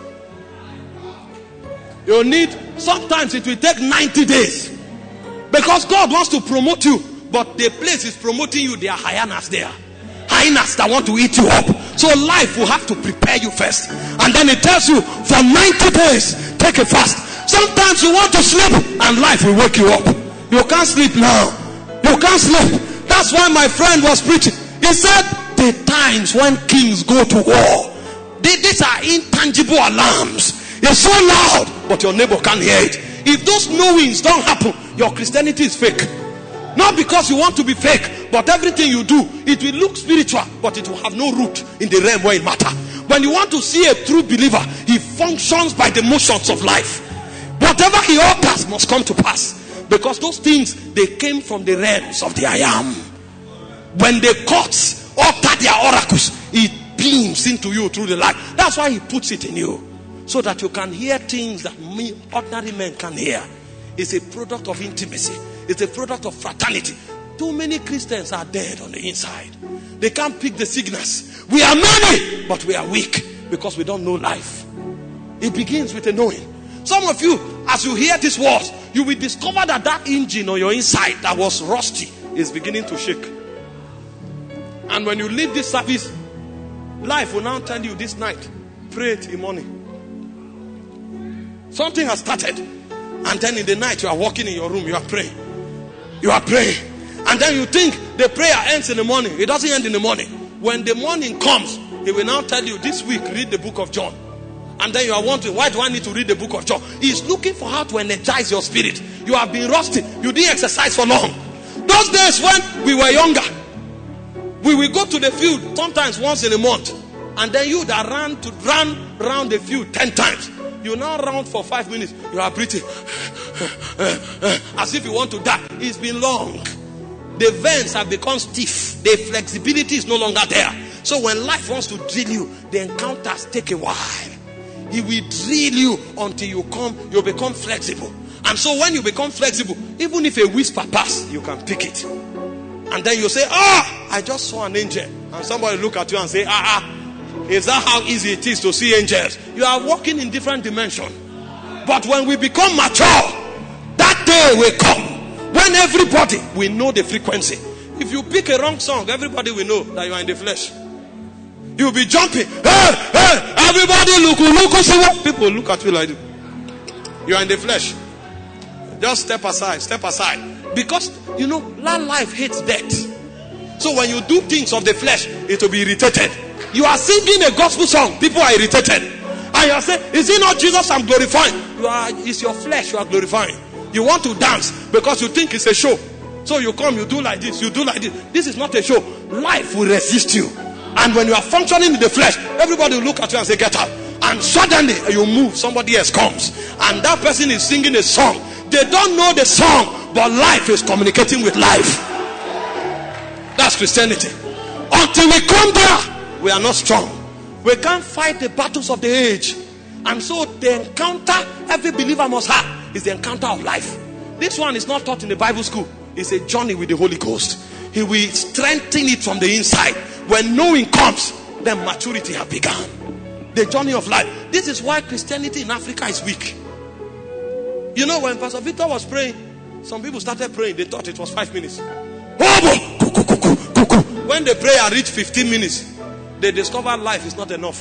You need, sometimes it will take ninety days. Because God wants to promote you. But the place is promoting you, there are hyenas there. Hyenas that want to eat you up. So life will have to prepare you first. And then it tells you, for ninety days, take a fast. Sometimes you want to sleep, and life will wake you up. You can't sleep now. You can't sleep. That's why my friend was preaching. He said, the times when kings go to war, they, these are intangible alarms. It's so loud, but your neighbor can't hear it. If those knowings don't happen, your Christianity is fake. Not because you want to be fake, but everything you do, it will look spiritual, but it will have no root in the realm where it matters. When you want to see a true believer, he functions by the motions of life. Whatever he alters must come to pass. Because those things, they came from the realms of the I am. When the courts alter their oracles, it beams into you through the light. That's why he puts it in you. So that you can hear things that me, ordinary men can hear. It's a product of intimacy. It's a product of fraternity. Too many Christians are dead on the inside. They can't pick the signals. We are many, but we are weak, because we don't know life. It begins with a knowing. Some of you, as you hear these words, you will discover that that engine on your inside that was rusty is beginning to shake. And when you leave this service, life will now tell you this night, pray till morning. Something has started. And then in the night, you are walking in your room, you are praying. You are praying. And then you think the prayer ends in the morning. It doesn't end in the morning. When the morning comes, he will now tell you, this week, read the book of John. And then you are wondering, why do I need to read the book of John? He's looking for how to energize your spirit. You have been rusty. You didn't exercise for long. Those days when we were younger, we will go to the field sometimes once in a month. And then you that ran to run around the field ten times. You now run for five minutes. You are breathing as if you want to die. It's been long. The veins have become stiff. The flexibility is no longer there. So when life wants to drill you, the encounters take a while. He will drill you until you come, you become flexible. And so when you become flexible, even if a whisper passes, you can pick it. And then you say, ah, I just saw an angel. And somebody look at you and say, ah, ah, is that how easy it is to see angels? You are walking in different dimensions. But when we become mature, that day will come when everybody will know the frequency. If you pick a wrong song, everybody will know that you are in the flesh. You'll be jumping. Hey, hey, everybody look, look, see what people look at you like this. You are in the flesh. Just step aside, step aside. Because, you know, that life hates death. So when you do things of the flesh, it will be irritated. You are singing a gospel song, people are irritated. And you are saying, is it not Jesus I'm glorifying? You are, it's your flesh you are glorifying. You want to dance because you think it's a show. So you come, you do like this, you do like this. This is not a show. Life will resist you. And when you are functioning in the flesh, everybody will look at you and say, get up. And suddenly you move, somebody else comes. And that person is singing a song. They don't know the song, but life is communicating with life. That's Christianity. Until we come there, we are not strong. We can't fight the battles of the age. And so the encounter every believer must have is the encounter of life. This one is not taught in the Bible school. It's a journey with the Holy Ghost. He will strengthen it from the inside. When knowing comes, then maturity has begun. The journey of life. This is why Christianity in Africa is weak. You know, when Pastor Victor was praying, some people started praying. They thought it was five minutes. When the prayer reached fifteen minutes, they discovered life is not enough.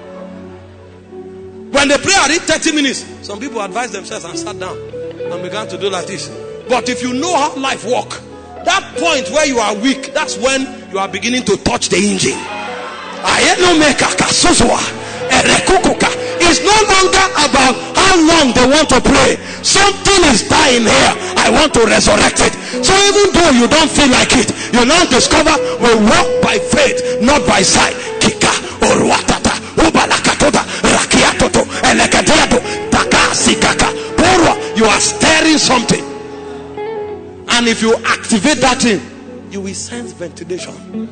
When the prayer reached thirty minutes, some people advised themselves and sat down and began to do like this. But if you know how life works, that point where you are weak, that's when you are beginning to touch the engine. It's no longer about how long they want to pray. Something is dying here. I want to resurrect it. So even though you don't feel like it, you now discover we walk by faith, not by sight. Kika oruatata ubalakatoda rakiatoto elekadiato takasikaka porwa. You are stirring something, and if you activate that thing, you will sense ventilation.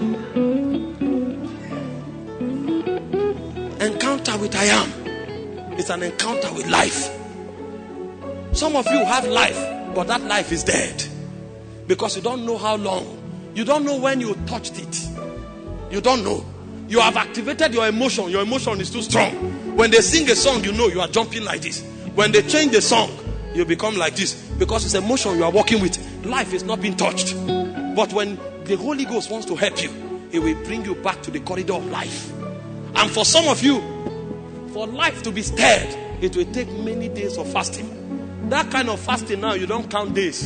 Encounter with I am. It's an encounter with life. Some of you have life, but that life is dead because you don't know how long. You don't know when you touched it. You don't know. You have activated your emotion. Your emotion is too strong. When they sing a song, you know you are jumping like this. When they change the song, you become like this because it's emotion you are working with. Life is not being touched. But when the Holy Ghost wants to help you, He will bring you back to the corridor of life. And for some of you, for life to be stirred, it will take many days of fasting. That kind of fasting now, you don't count days.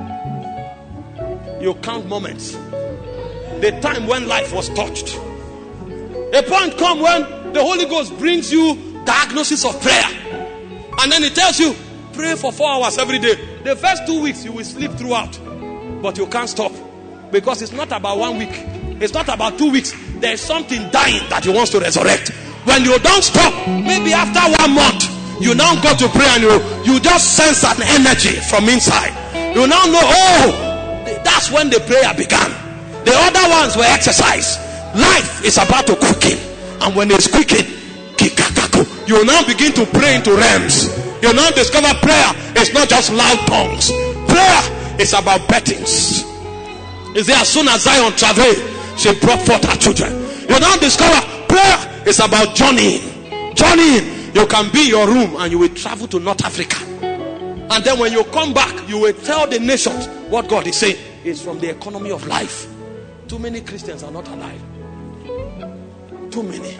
You count moments. The time when life was touched. A point comes when the Holy Ghost brings you diagnosis of prayer. And then He tells you, pray for four hours every day. The first two weeks, you will sleep throughout. But you can't stop. Because it's not about one week. It's not about two weeks. There's something dying that He wants to resurrect. When you don't stop, maybe after one month, you now go to pray and you, you just sense an energy from inside. You now know, oh, that's when the prayer began. The other ones were exercise. Life is about to quicken. And when it's quickened, you now begin to pray into realms. You now discover prayer is not just loud tongues. Prayer is about bettings. Is there as soon as Zion travailed, she brought forth her children. You now discover prayer is about journeying. Journeying. You can be in your room and you will travel to North Africa. And then when you come back, you will tell the nations what God is saying. It's from the economy of life. Too many Christians are not alive. Too many.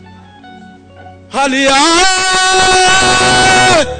Hallelujah.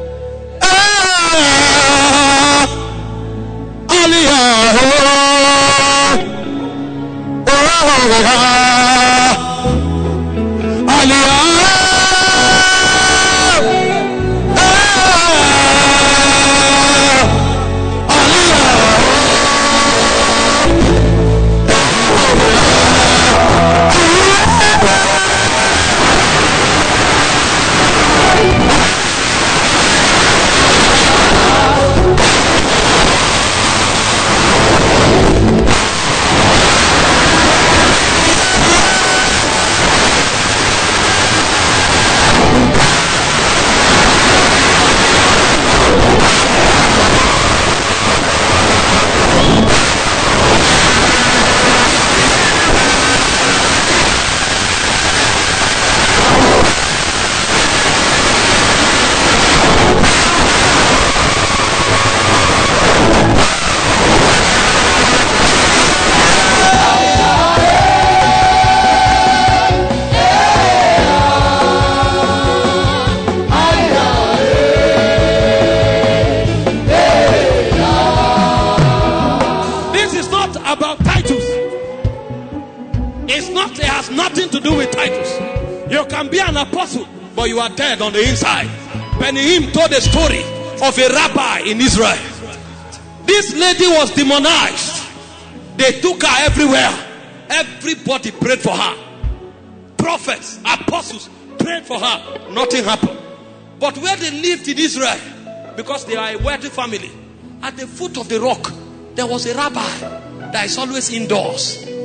You are dead on the inside. Benihim told a story of a rabbi in Israel. This lady was demonized. They took her everywhere. Everybody prayed for her. Prophets, apostles prayed for her. Nothing happened. But where they lived in Israel, because they are a wealthy family, at the foot of the rock, there was a rabbi that is always indoors.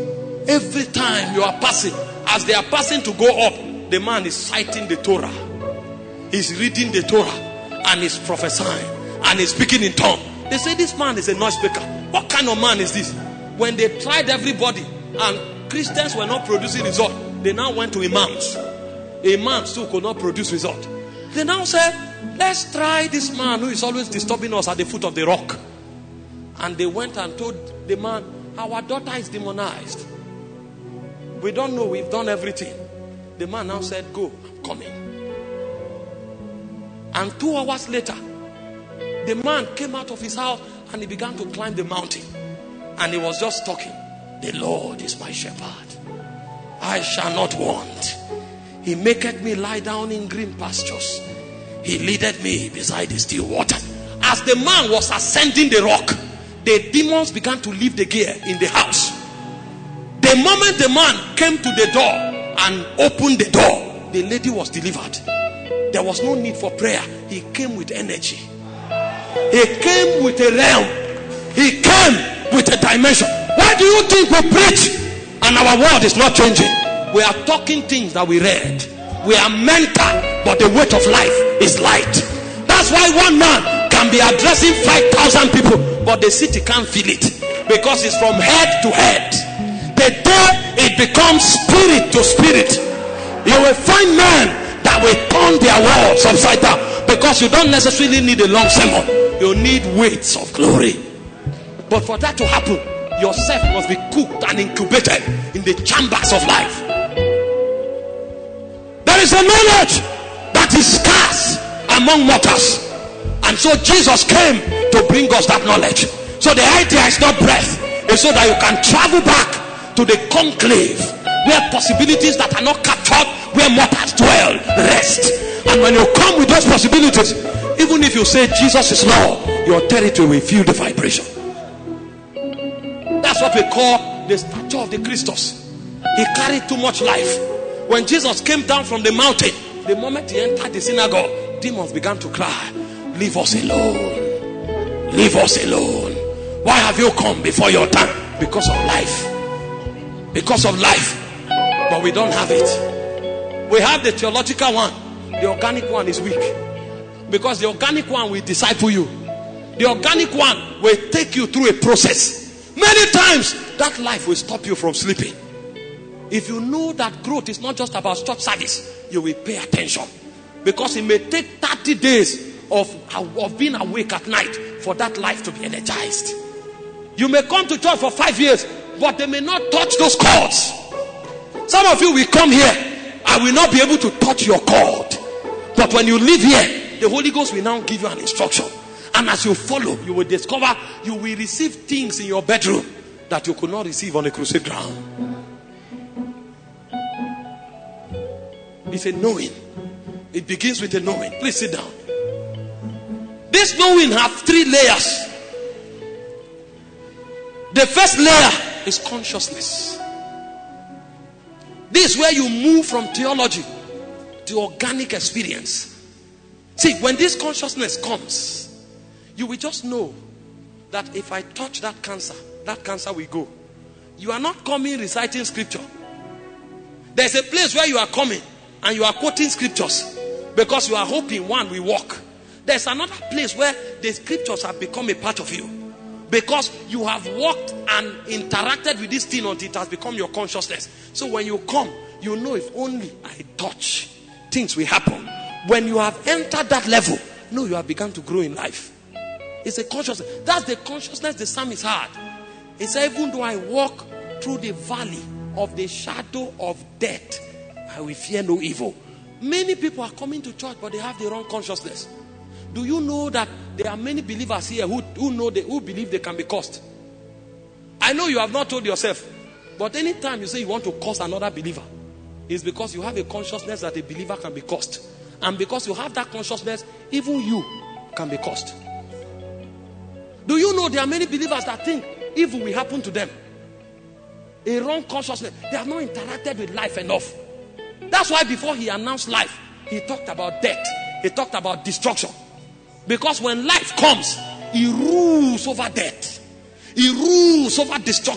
Every time you are passing, as they are passing to go up, the man is citing the Torah. He's reading the Torah and he's prophesying and he's speaking in tongues. They say this man is a noise maker. What kind of man is this? When they tried everybody and Christians were not producing result, they now went to imams. Imams too could not produce result. They now said, let's try this man who is always disturbing us at the foot of the rock. And they went and told the man, our daughter is demonized. We don't know, we've done everything. The man now said, go, I'm coming. And two hours later, the man came out of his house and he began to climb the mountain. And he was just talking. The Lord is my shepherd. I shall not want. He maketh me lie down in green pastures. He leadeth me beside the still water. As the man was ascending the rock, the demons began to leave the gear in the house. The moment the man came to the door and opened the door, the lady was delivered. There was no need for prayer. He came with energy. He came with a realm. He came with a dimension. Why do you think we preach and our world is not changing? We are talking things that we read. We are mental, but the weight of life is light. That's why one man can be addressing five thousand people, but the city can't feel it, because it's from head to head. The day it becomes spirit to spirit, you will find men that will turn their worlds upside down, because you don't necessarily need a long sermon. You need weights of glory. But for that to happen, yourself must be cooked and incubated in the chambers of life. There is a knowledge that is scarce among mortals, and so Jesus came to bring us that knowledge. So the idea is not breath, it's so that you can travel back to the conclave where possibilities that are not captured, where mortals dwell, rest. And when you come with those possibilities, even if you say Jesus is Lord, your territory will feel the vibration. That's what we call the stature of the Christus. He carried too much life. When Jesus came down from the mountain, the moment he entered the synagogue, demons began to cry, leave us alone. Leave us alone. Why have you come before your time? Because of life. Because of life. But we don't have it. We have the theological one. The organic one is weak. Because the organic one will disciple you. The organic one will take you through a process. Many times that life will stop you from sleeping. If you know that growth is not just about church service, you will pay attention. Because it may take thirty days of, of being awake at night for that life to be energized. You may come to church for five years, but they may not touch those cords. Some of you will come here, I will not be able to touch your cord. But when you leave here, the Holy Ghost will now give you an instruction. And as you follow, you will discover you will receive things in your bedroom that you could not receive on the crusade ground. It's a knowing. It begins with a knowing. Please sit down. This knowing has three layers. The first layer is consciousness. This is where you move from theology to organic experience. See, when this consciousness comes, you will just know that if I touch that cancer, that cancer will go. You are not coming reciting scripture. There's a place where you are coming and you are quoting scriptures because you are hoping one will work. There's another place where the scriptures have become a part of you because you have walked and interacted with this thing until it has become your consciousness. So when you come, you know if only I touch, things will happen. When you have entered that level, no, you have begun to grow in life. It's a consciousness. That's the consciousness the psalmist had. He said, even though I walk through the valley of the shadow of death, I will fear no evil. Many people are coming to church, but they have the wrong consciousness. Do you know that there are many believers here who, who know they, who believe they can be cursed? I know you have not told yourself, but anytime you say you want to curse another believer, it's because you have a consciousness that a believer can be cursed. And because you have that consciousness, even you can be cursed. Do you know there are many believers that think evil will happen to them? A wrong consciousness. They have not interacted with life enough. That's why before he announced life, he talked about death. He talked about destruction. Because when life comes, he rules over death. He rules over destruction.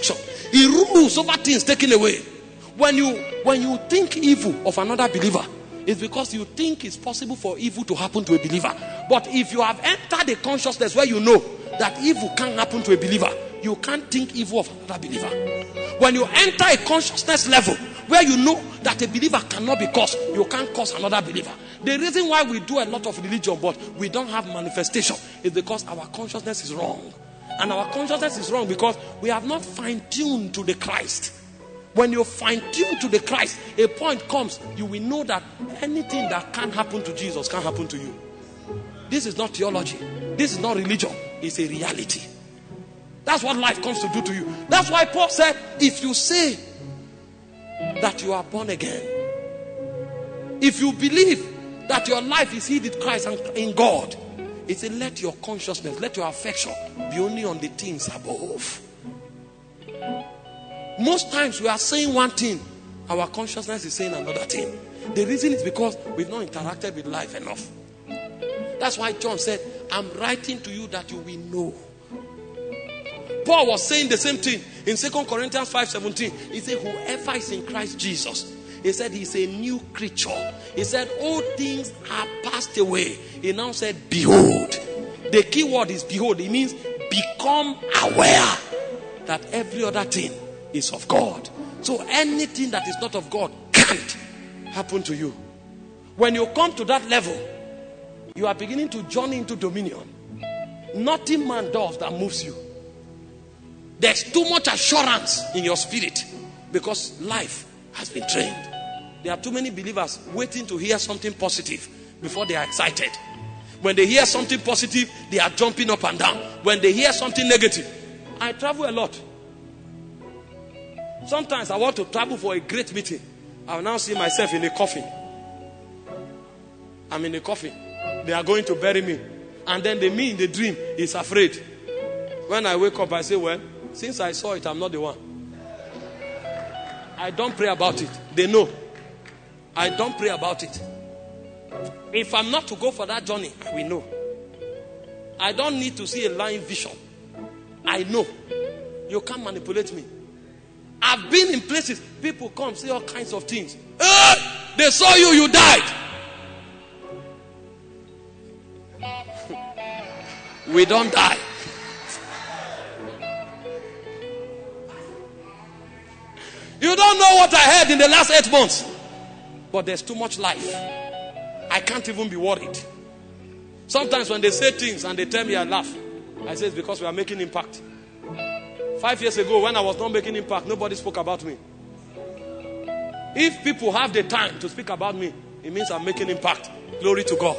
He rules over things taken away. When you when you think evil of another believer, it's because you think it's possible for evil to happen to a believer. But if you have entered a consciousness where you know that evil can't happen to a believer, you can't think evil of another believer. When you enter a consciousness level where you know that a believer cannot be cursed, you can't curse another believer. The reason why we do a lot of religion but we don't have manifestation is because our consciousness is wrong. And our consciousness is wrong because we have not fine-tuned to the Christ. When you fine-tune to the Christ, a point comes, you will know that anything that can happen to Jesus can happen to you. This is not theology. This is not religion. It's a reality. That's what life comes to do to you. That's why Paul said, if you say that you are born again, if you believe that your life is hid in Christ and in God, it said, let your consciousness, let your affection be only on the things above. Most times we are saying one thing, our consciousness is saying another thing. The reason is because we've not interacted with life enough. That's why John said, I'm writing to you that you will know. Paul was saying the same thing in Second Corinthians five seventeen. He said, whoever is in Christ Jesus, he said he's a new creature. He said, all things are passed away. He now said, behold. The key word is behold. It means become aware that every other thing is of God. So anything that is not of God can't happen to you. When you come to that level, you are beginning to journey into dominion. Nothing man does that moves you. There's too much assurance in your spirit because life has been trained. There are too many believers waiting to hear something positive before they are excited. When they hear something positive, they are jumping up and down. When they hear something negative, I travel a lot. Sometimes I want to travel for a great meeting. I will now see myself in a coffin. I'm in a coffin. They are going to bury me. And then the me in the dream is afraid. When I wake up, I say, well, since I saw it, I'm not the one. I don't pray about it. They know. I don't pray about it. If I'm not to go for that journey, I will know. I don't need to see a lying vision. I know. You can't manipulate me. I've been in places, people come say all kinds of things. Hey, they saw you, you died. We don't die. You don't know what I heard in the last eight months. But there's too much life. I can't even be worried. Sometimes when they say things and they tell me I laugh, I say it's because we are making impact. Five years ago when I was not making impact, nobody spoke about me. If people have the time to speak about me, it means I'm making impact. Glory to God.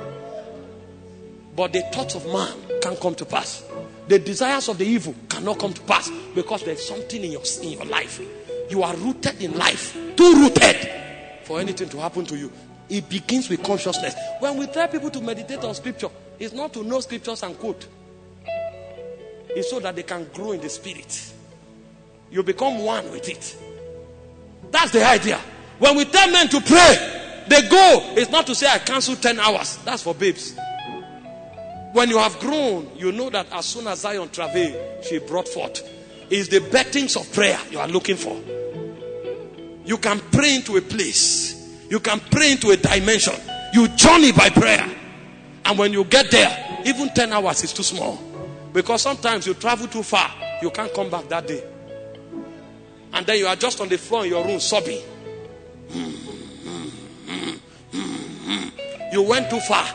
But the thoughts of man can't come to pass. The desires of the evil cannot come to pass because there's something in your, in your life. You are rooted in life. Too rooted for anything to happen to you. It begins with consciousness. When we tell people to meditate on scripture, it's not to know scriptures and quote. It's so that they can grow in the spirit. You become one with it. That's the idea. When we tell men to pray, the goal is not to say I cancel ten hours. That's for babes. When you have grown, you know that as soon as Zion travailed, she brought forth. It's the bettings of prayer you are looking for. You can pray into a place. You can pray into a dimension. You journey by prayer. And when you get there, even ten hours is too small. Because sometimes you travel too far. You can't come back that day. And then you are just on the floor in your room sobbing. You went too far.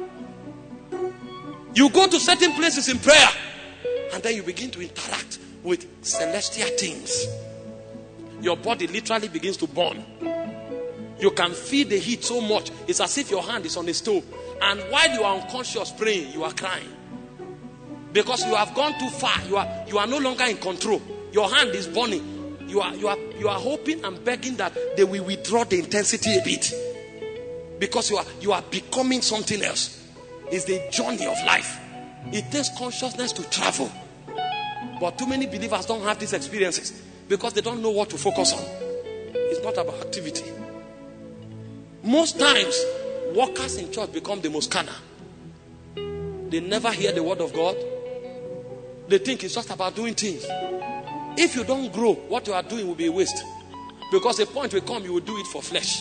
You go to certain places in prayer. And then you begin to interact with celestial things. Your body literally begins to burn. You can feel the heat so much. It's as if your hand is on the stove. And while you are unconscious praying, you are crying. Because you have gone too far. You are, you are no longer in control. Your hand is burning. You are, you are, you are hoping and begging that they will withdraw the intensity a bit. Because you are, you are becoming something else. It's the journey of life. It takes consciousness to travel. But too many believers don't have these experiences because they don't know what to focus on. It's not about activity. Most times, workers in church become the most carnal. They never hear the word of God. They think it's just about doing things. If you don't grow, what you are doing will be a waste. Because a point will come, you will do it for flesh.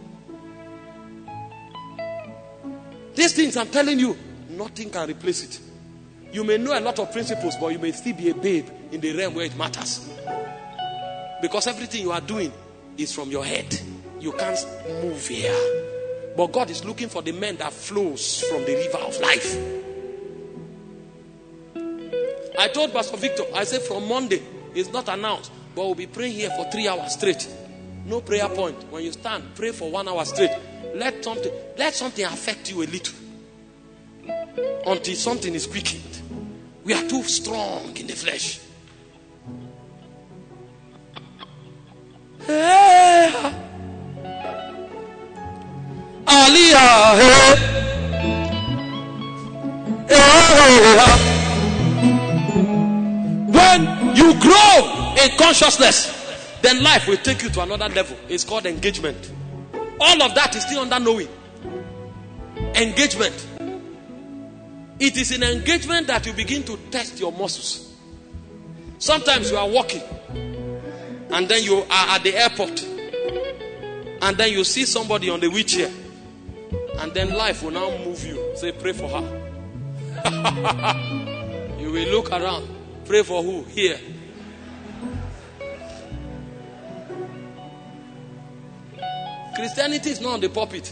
These things I'm telling you, nothing can replace it. You may know a lot of principles, but you may still be a babe in the realm where it matters. Because everything you are doing is from your head. You can't move here. But God is looking for the men that flows from the river of life. I told Pastor Victor, I said from Monday, it's not announced, but we'll be praying here for three hours straight. No prayer point. When you stand, pray for one hour straight. Let something, let something affect you a little. Until something is quickened. We are too strong in the flesh. Hey. Aliyah. Hey. When you grow in consciousness, then life will take you to another level. It's called engagement. All of that is still under knowing. Engagement. It is in engagement that you begin to test your muscles. Sometimes you are walking and then you are at the airport and then you see somebody on the wheelchair and then life will now move you. Say, pray for her. You will look around. Pray for who? Here. Christianity is not on the pulpit.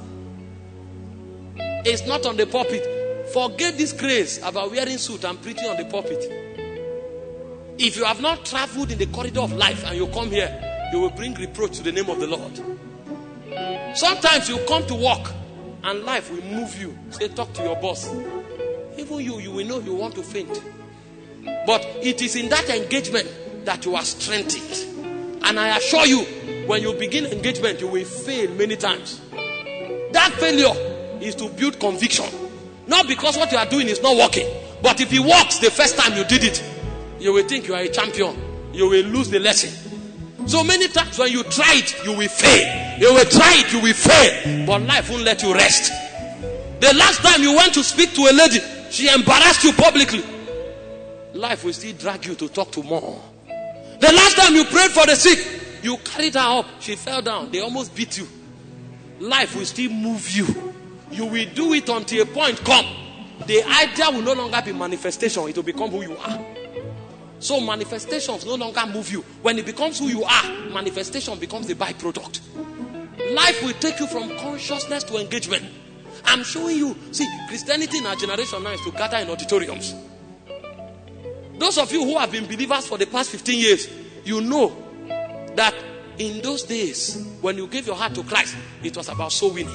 It's not on the pulpit. Forget this craze about wearing suit and preaching on the pulpit. If you have not traveled in the corridor of life and you come here, you will bring reproach to the name of the Lord. Sometimes you come to work and life will move you. Say, talk to your boss. Even you, you will know you want to faint. But it is in that engagement that you are strengthened. And I assure you, when you begin engagement, you will fail many times. That failure is to build conviction. Not because what you are doing is not working. But if it works the first time you did it, you will think you are a champion. You will lose the lesson. So many times when you try it, you will fail. You will try it, you will fail. But life won't let you rest. The last time you went to speak to a lady, she embarrassed you publicly. Life will still drag you to talk to more. The last time you prayed for the sick, you carried her up. She fell down. They almost beat you. Life will still move you. You will do it until a point come. The idea will no longer be manifestation. It will become who you are. So manifestations no longer move you. When it becomes who you are, manifestation becomes the byproduct. Life will take you from consciousness to engagement. I'm showing you. See, Christianity in our generation now is to gather in auditoriums. Those of you who have been believers for the past fifteen years, you know that in those days, when you gave your heart to Christ, it was about soul winning.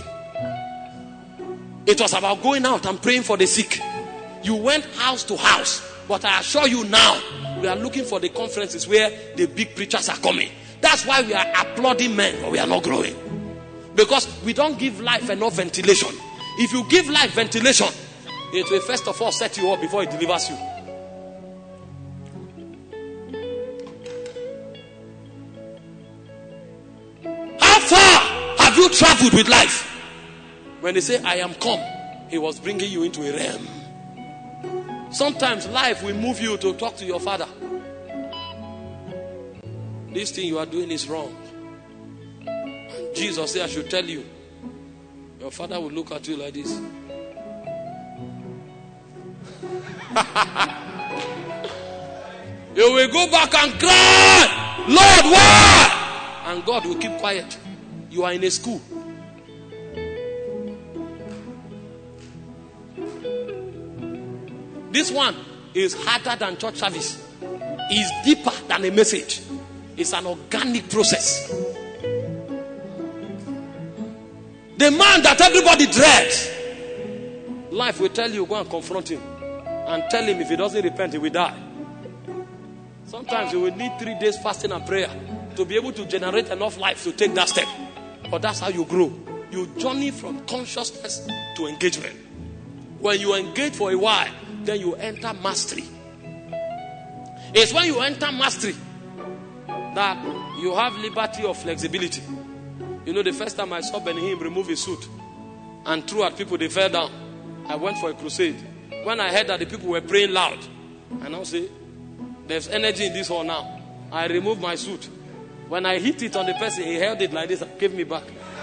It was about going out and praying for the sick. You went house to house. But I assure you now, we are looking for the conferences where the big preachers are coming. That's why we are applauding men, but we are not growing. Because we don't give life enough ventilation. If you give life ventilation, it will first of all set you up before it delivers you. How far have you traveled with life? When they say, I am come, he was bringing you into a realm. Sometimes life will move you to talk to your father. This thing you are doing is wrong. And Jesus said, I should tell you. Your father will look at you like this. You will go back and cry, Lord, why? And God will keep quiet. You are in a school. This one is harder than church service. It's deeper than a message. It's an organic process. The man that everybody dreads, life will tell you, go and confront him. And tell him if he doesn't repent, he will die. Sometimes you will need three days fasting and prayer to be able to generate enough life to take that step. But that's how you grow. You journey from consciousness to engagement. When you engage for a while, then you enter mastery. It's when you enter mastery that you have liberty of flexibility. You know, the first time I saw Benny Hinn remove his suit and threw at people, they fell down. I went for a crusade. When I heard that the people were praying loud, I now say, There's energy in this hall now. I removed my suit. When I hit it on the person, he held it like this and gave me back.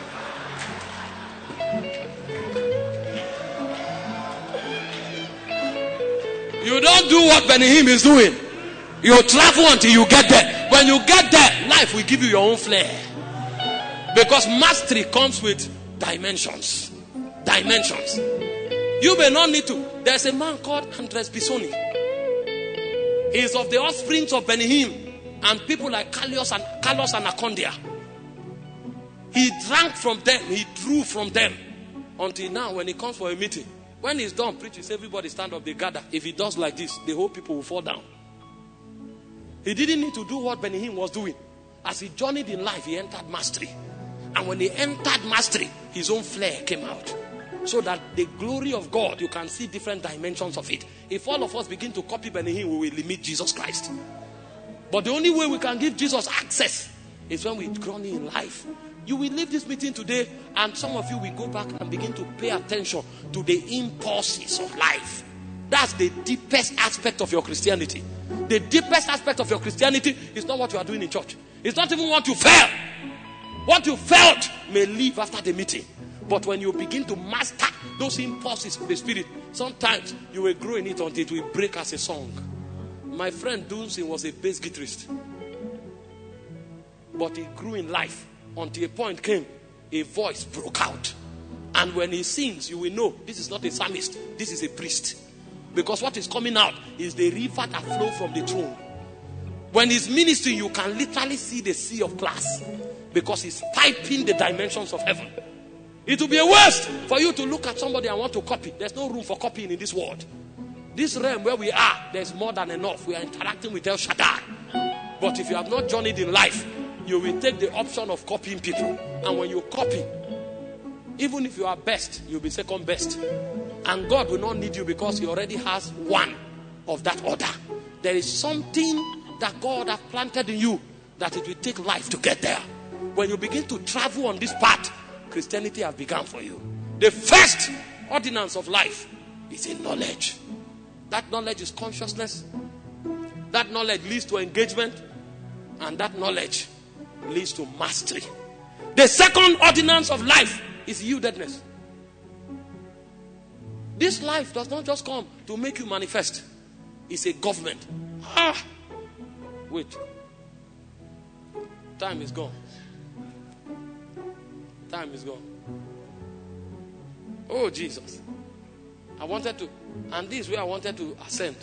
You don't do what Benny Hinn is doing. You travel until you get there. When you get there, life will give you your own flair. Because mastery comes with dimensions. Dimensions. You may not need to. There's a man called Andres Pisoni. He is of the offspring of Benny Hinn and people like Carlos and Carlos Anacondia. He drank from them. He drew from them. Until now, when he comes for a meeting, when he's done preaching, everybody stand up, they gather. If he does like this, the whole people will fall down. He didn't need to do what Benny Hinn was doing. As he journeyed in life, he entered mastery. And when he entered mastery, his own flair came out. So that the glory of God, you can see different dimensions of it. If all of us begin to copy Benny Hinn, we will limit Jesus Christ. But the only way we can give Jesus access is when we grow in life. You will leave this meeting today, and some of you will go back and begin to pay attention to the impulses of life. That's the deepest aspect of your Christianity. The deepest aspect of your Christianity is not what you are doing in church. It's not even what you felt. What you felt may leave after the meeting. But when you begin to master those impulses of the Spirit, sometimes you will grow in it until it will break as a song. My friend Dunsin was a bass guitarist. But he grew in life until a point came, a voice broke out. And when he sings, you will know this is not a psalmist, this is a priest. Because what is coming out is the river that flows from the throne. When he's ministering, you can literally see the sea of glass. Because he's piping the dimensions of heaven. It will be a waste for you to look at somebody and want to copy. There's no room for copying in this world. This realm where we are, there's more than enough. We are interacting with El Shaddai. But if you have not journeyed in life, you will take the option of copying people. And when you copy, even if you are best, you'll be second best. And God will not need you because he already has one of that order. There is something that God has planted in you that it will take life to get there. When you begin to travel on this path, Christianity has begun for you. The first ordinance of life is in knowledge. That knowledge is consciousness. That knowledge leads to engagement. And that knowledge leads to mastery. The second ordinance of life is yieldedness. This life does not just come to make you manifest. It's a government. Ah, wait. Time is gone. Time is gone. Oh, Jesus. I wanted to, and this is where I wanted to ascend.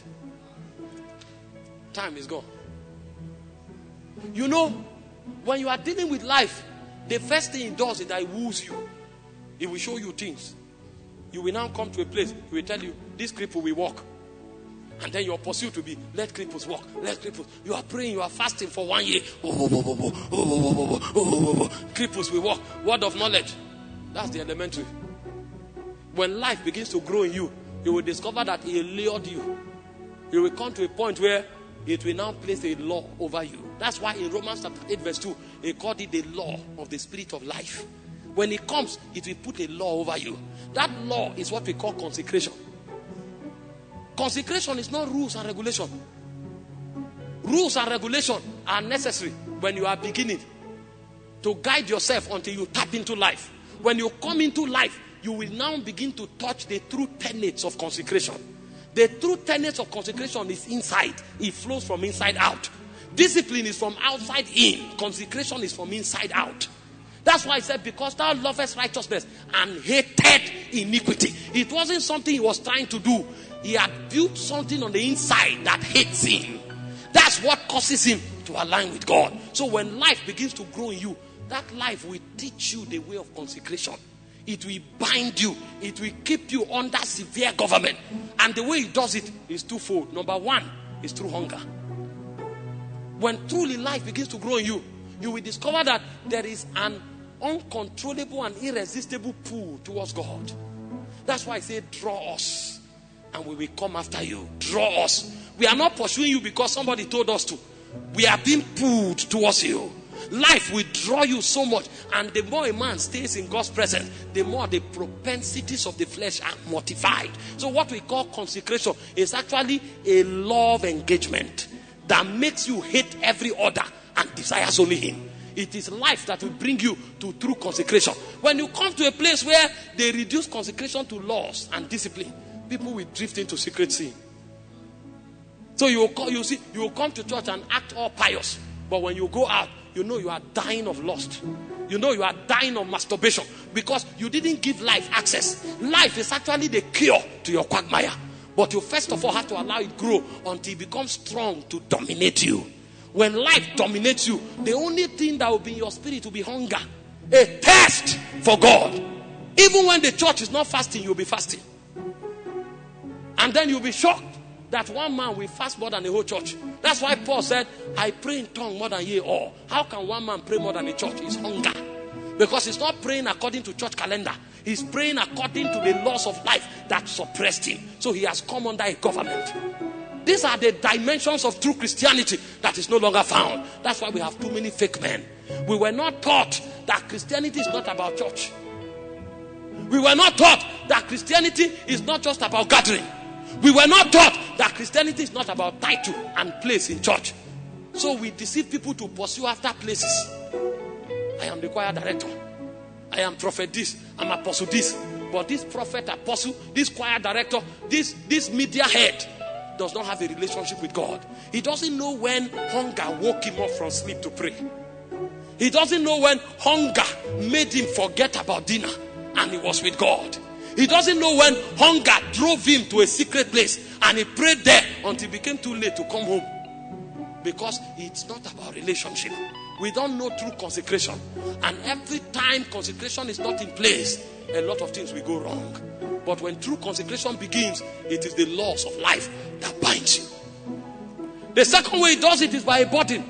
Time is gone. You know, when you are dealing with life, the first thing it does is that it woos you. It will show you things. You will now come to a place, it will tell you, this cripple will walk. And then your pursuit will be, let cripples walk, let cripples. You are praying, you are fasting for one year. Oh, oh, oh, oh, oh, oh, oh, oh, oh. Cripples will walk. Word of knowledge. That's the elementary. When life begins to grow in you, you will discover that he lured you. You will come to a point where it will now place a law over you. That's why in Romans chapter eight verse two, he called it the law of the spirit of life. When it comes, it will put a law over you. That law is what we call consecration. Consecration is not rules and regulation. Rules and regulation are necessary when you are beginning to guide yourself until you tap into life. When you come into life, you will now begin to touch the true tenets of consecration. The true tenets of consecration is inside. It flows from inside out. Discipline is from outside in. Consecration is from inside out. That's why I said, because thou lovest righteousness and hated iniquity. It wasn't something he was trying to do. He had built something on the inside that hates him. That's what causes him to align with God. So when life begins to grow in you, that life will teach you the way of consecration. It will bind you. It will keep you under severe government. And the way it does it is twofold. Number one is through hunger. When truly life begins to grow in you, you will discover that there is an uncontrollable and irresistible pull towards God. That's why I say, draw us, and we will come after you. Draw us. We are not pursuing you because somebody told us to. We are being pulled towards you. Life will draw you so much, and the more a man stays in God's presence, the more the propensities of the flesh are mortified. So what we call consecration is actually a love engagement. that makes you hate every other and desires only him. It is life that will bring you to true consecration. When you come to a place where they reduce consecration to laws and discipline, people will drift into secret sin. So you will, you see, you will come to church and act all pious, but when you go out, you know you are dying of lust. You know you are dying of masturbation because you didn't give life access. Life is actually the cure to your quagmire. But you first of all have to allow it grow until it becomes strong to dominate you. When life dominates you, the only thing that will be in your spirit will be hunger. A thirst for God. Even when the church is not fasting, you'll be fasting. And then you'll be shocked that one man will fast more than the whole church. That's why Paul said, I pray in tongue more than ye all. How can one man pray more than the church? It's hunger. Because he's not praying according to church calendar. He's praying according to the laws of life that suppressed him. So he has come under a government. These are the dimensions of true Christianity that is no longer found. That's why we have too many fake men. We were not taught that Christianity is not about church. We were not taught that Christianity is not just about gathering. We were not taught that Christianity is not about title and place in church. So we deceive people to pursue after places. I am the choir director. I am prophet this. I'm apostle this. But this prophet, apostle, this choir director, this, this media head does not have a relationship with God. He doesn't know when hunger woke him up from sleep to pray. He doesn't know when hunger made him forget about dinner and he was with God. He doesn't know when hunger drove him to a secret place and he prayed there until it became too late to come home. Because it's not about relationship. We don't know true consecration. And every time consecration is not in place, a lot of things will go wrong. But when true consecration begins, it is the laws of life that binds you. The second way he does it is by a burden.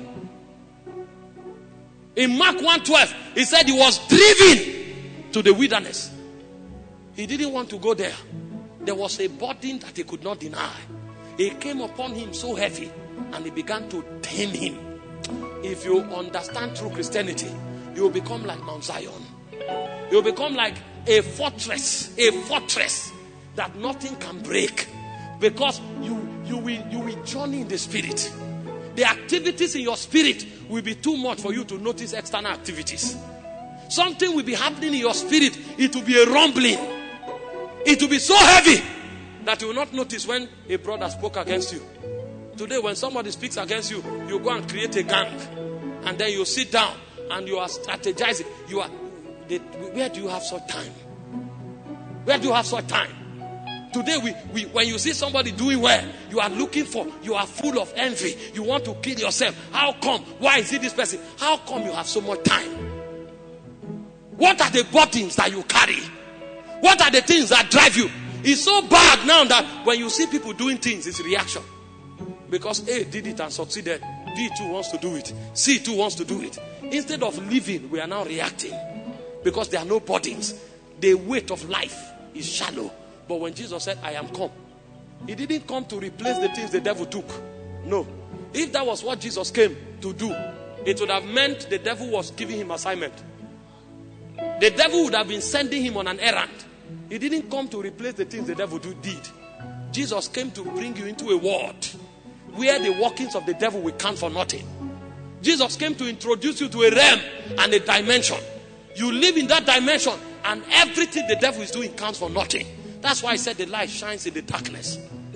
In Mark one twelve, he said he was driven to the wilderness. He didn't want to go there. There was a burden that he could not deny. It came upon him so heavy and it began to tame him. If you understand true Christianity, you will become like Mount Zion. You will become like a fortress, a fortress that nothing can break, because you you will you will journey in the spirit. The activities in your spirit will be too much for you to notice external activities. Something will be happening in your spirit. It will be a rumbling. It will be so heavy that you will not notice when a brother spoke against you. Today, when somebody speaks against you, you go and create a gang, and then you sit down and you are strategizing. You are. They, where do you have such time? Where do you have such time? Today, we, we when you see somebody doing well, you are looking for, you are full of envy. You want to kill yourself. How come? Why is it this person? How come you have so much time? What are the burdens that you carry? What are the things that drive you? It's so bad now that when you see people doing things, it's reaction. Because A did it and succeeded. B too wants to do it. C too wants to do it. Instead of living, we are now reacting. Because there are no burdens. The weight of life is shallow. But when Jesus said, I am come, he didn't come to replace the things the devil took. No. If that was what Jesus came to do, it would have meant the devil was giving him assignment. The devil would have been sending him on an errand. He didn't come to replace the things the devil do, did. Jesus came to bring you into a world where the workings of the devil will count for nothing. Jesus came to introduce you to a realm and a dimension. You live in that dimension and everything the devil is doing counts for nothing. That's why I said the light shines in the darkness.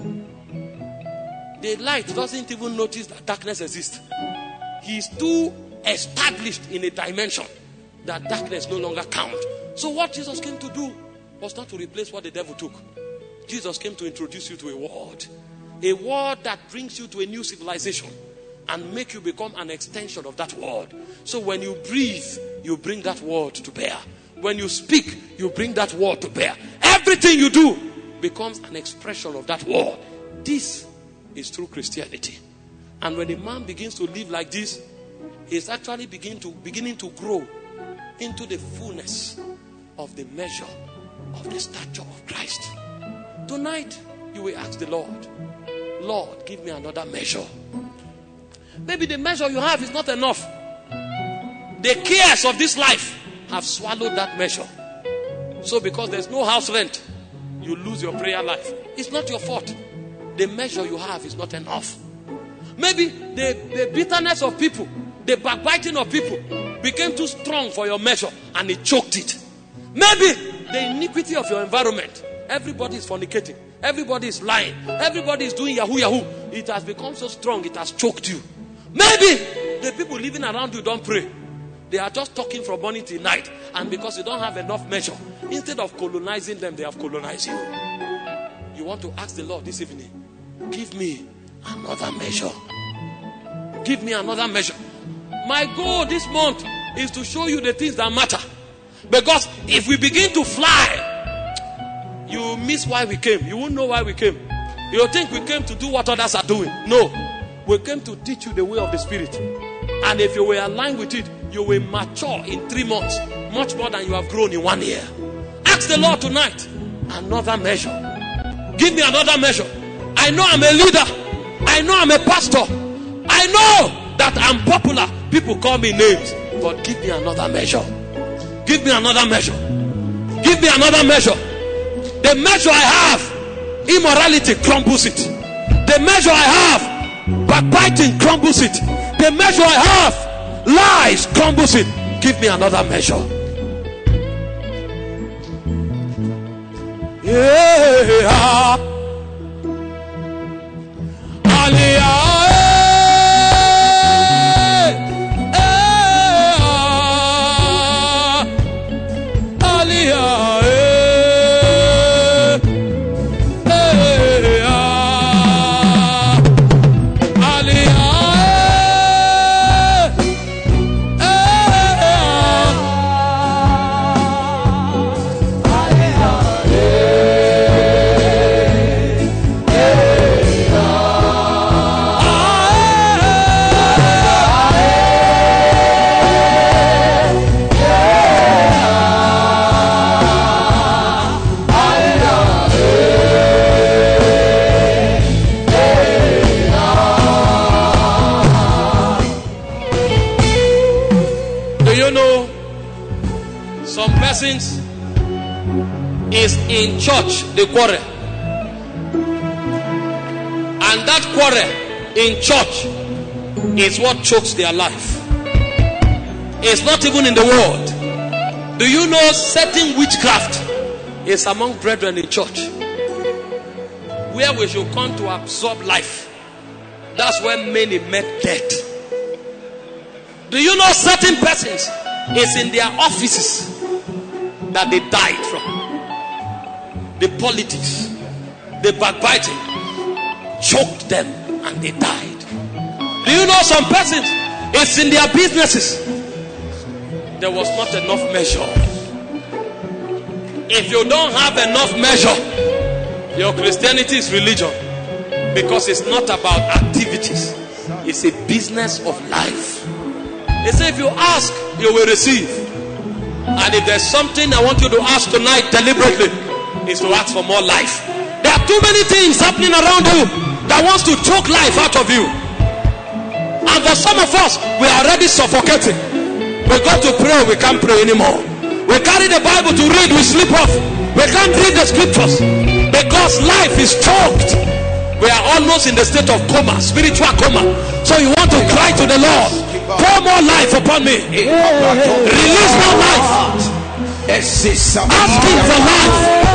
The light doesn't even notice that darkness exists. He is too established in a dimension that darkness no longer counts. So what Jesus came to do was not to replace what the devil took. Jesus came to introduce you to a world. A world that brings you to a new civilization and make you become an extension of that world. So when you breathe, you bring that word to bear. When you speak, you bring that word to bear. Everything you do becomes an expression of that word. This is true Christianity. And when a man begins to live like this, he's actually begin to, beginning to grow into the fullness of the measure of the stature of Christ. Tonight, you will ask the Lord, Lord, give me another measure. Maybe the measure you have is not enough. The cares of this life have swallowed that measure. So because there's no house rent, you lose your prayer life. It's not your fault. The measure you have is not enough. Maybe the, the bitterness of people, the backbiting of people became too strong for your measure and it choked it. Maybe the iniquity of your environment. Everybody is fornicating. Everybody is lying. Everybody is doing yahoo yahoo. It has become so strong, it has choked you. Maybe the people living around you don't pray. They are just talking from morning till night. And because you don't have enough measure, instead of colonizing them, they have colonized you. You want to ask the Lord this evening, give me another measure. Give me another measure. My goal this month is to show you the things that matter. Because if we begin to fly, you miss why we came. You won't know why we came. You think we came to do what others are doing. No. We came to teach you the way of the Spirit. And if you were aligned with it, you will mature in three months. Much more than you have grown in one year. Ask the Lord tonight. Another measure. Give me another measure. I know I'm a leader. I know I'm a pastor. I know that I'm popular. People call me names. But give me another measure. Give me another measure. Give me another measure. The measure I have, immorality crumbles it. The measure I have, backbiting crumbles it. The measure I have, lies crumbles it. Give me another measure. Yeah. Aliyah. Is in church the quarrel, and that quarrel in church is what chokes their life. It's not even in the world. Do you know certain witchcraft is among brethren in church, where we should come to absorb life? That's where many met death. Do you know certain persons is in their offices that they died from? The politics, the backbiting choked them and they died. Do you know some persons, it's in their businesses, there was not enough measure. If you don't have enough measure, your Christianity is religion, because it's not about activities, it's a business of life. They say if you ask, you will receive. And if there's something I want you to ask tonight deliberately, is to ask for more life. There are too many things happening around you that wants to choke life out of you. And for some of us, we are already suffocating. We go to pray, we can't pray anymore. We carry the Bible to read, we sleep off. We can't read the scriptures because life is choked. We are almost in the state of coma, spiritual coma. So you want to cry to the Lord, pour more life upon me. Release more life. Ask him for life.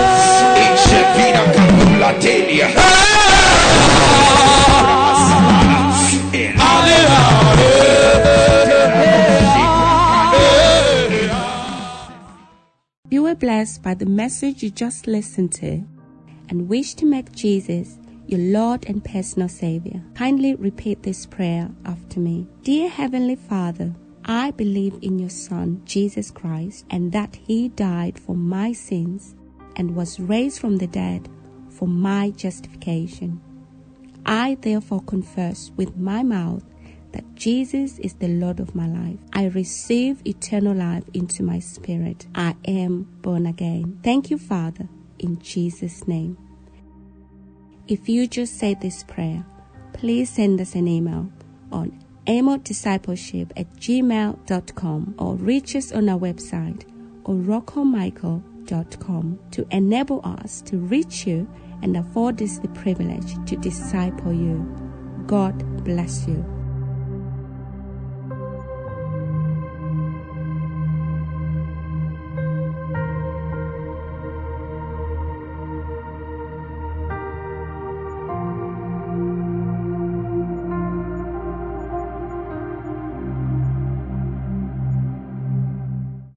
You were blessed by the message you just listened to and wish to make Jesus your Lord and personal Savior. Kindly repeat this prayer after me. Dear Heavenly Father, I believe in your Son, Jesus Christ, and that He died for my sins and was raised from the dead for my justification. I therefore confess with my mouth that Jesus is the Lord of my life. I receive eternal life into my spirit. I am born again. Thank you, Father, in Jesus' name. If you just said this prayer, please send us an email on amodiscipleship at gmail dot com or reach us on our website oroco michael dot com to enable us to reach you and afford us the privilege to disciple you. God bless you.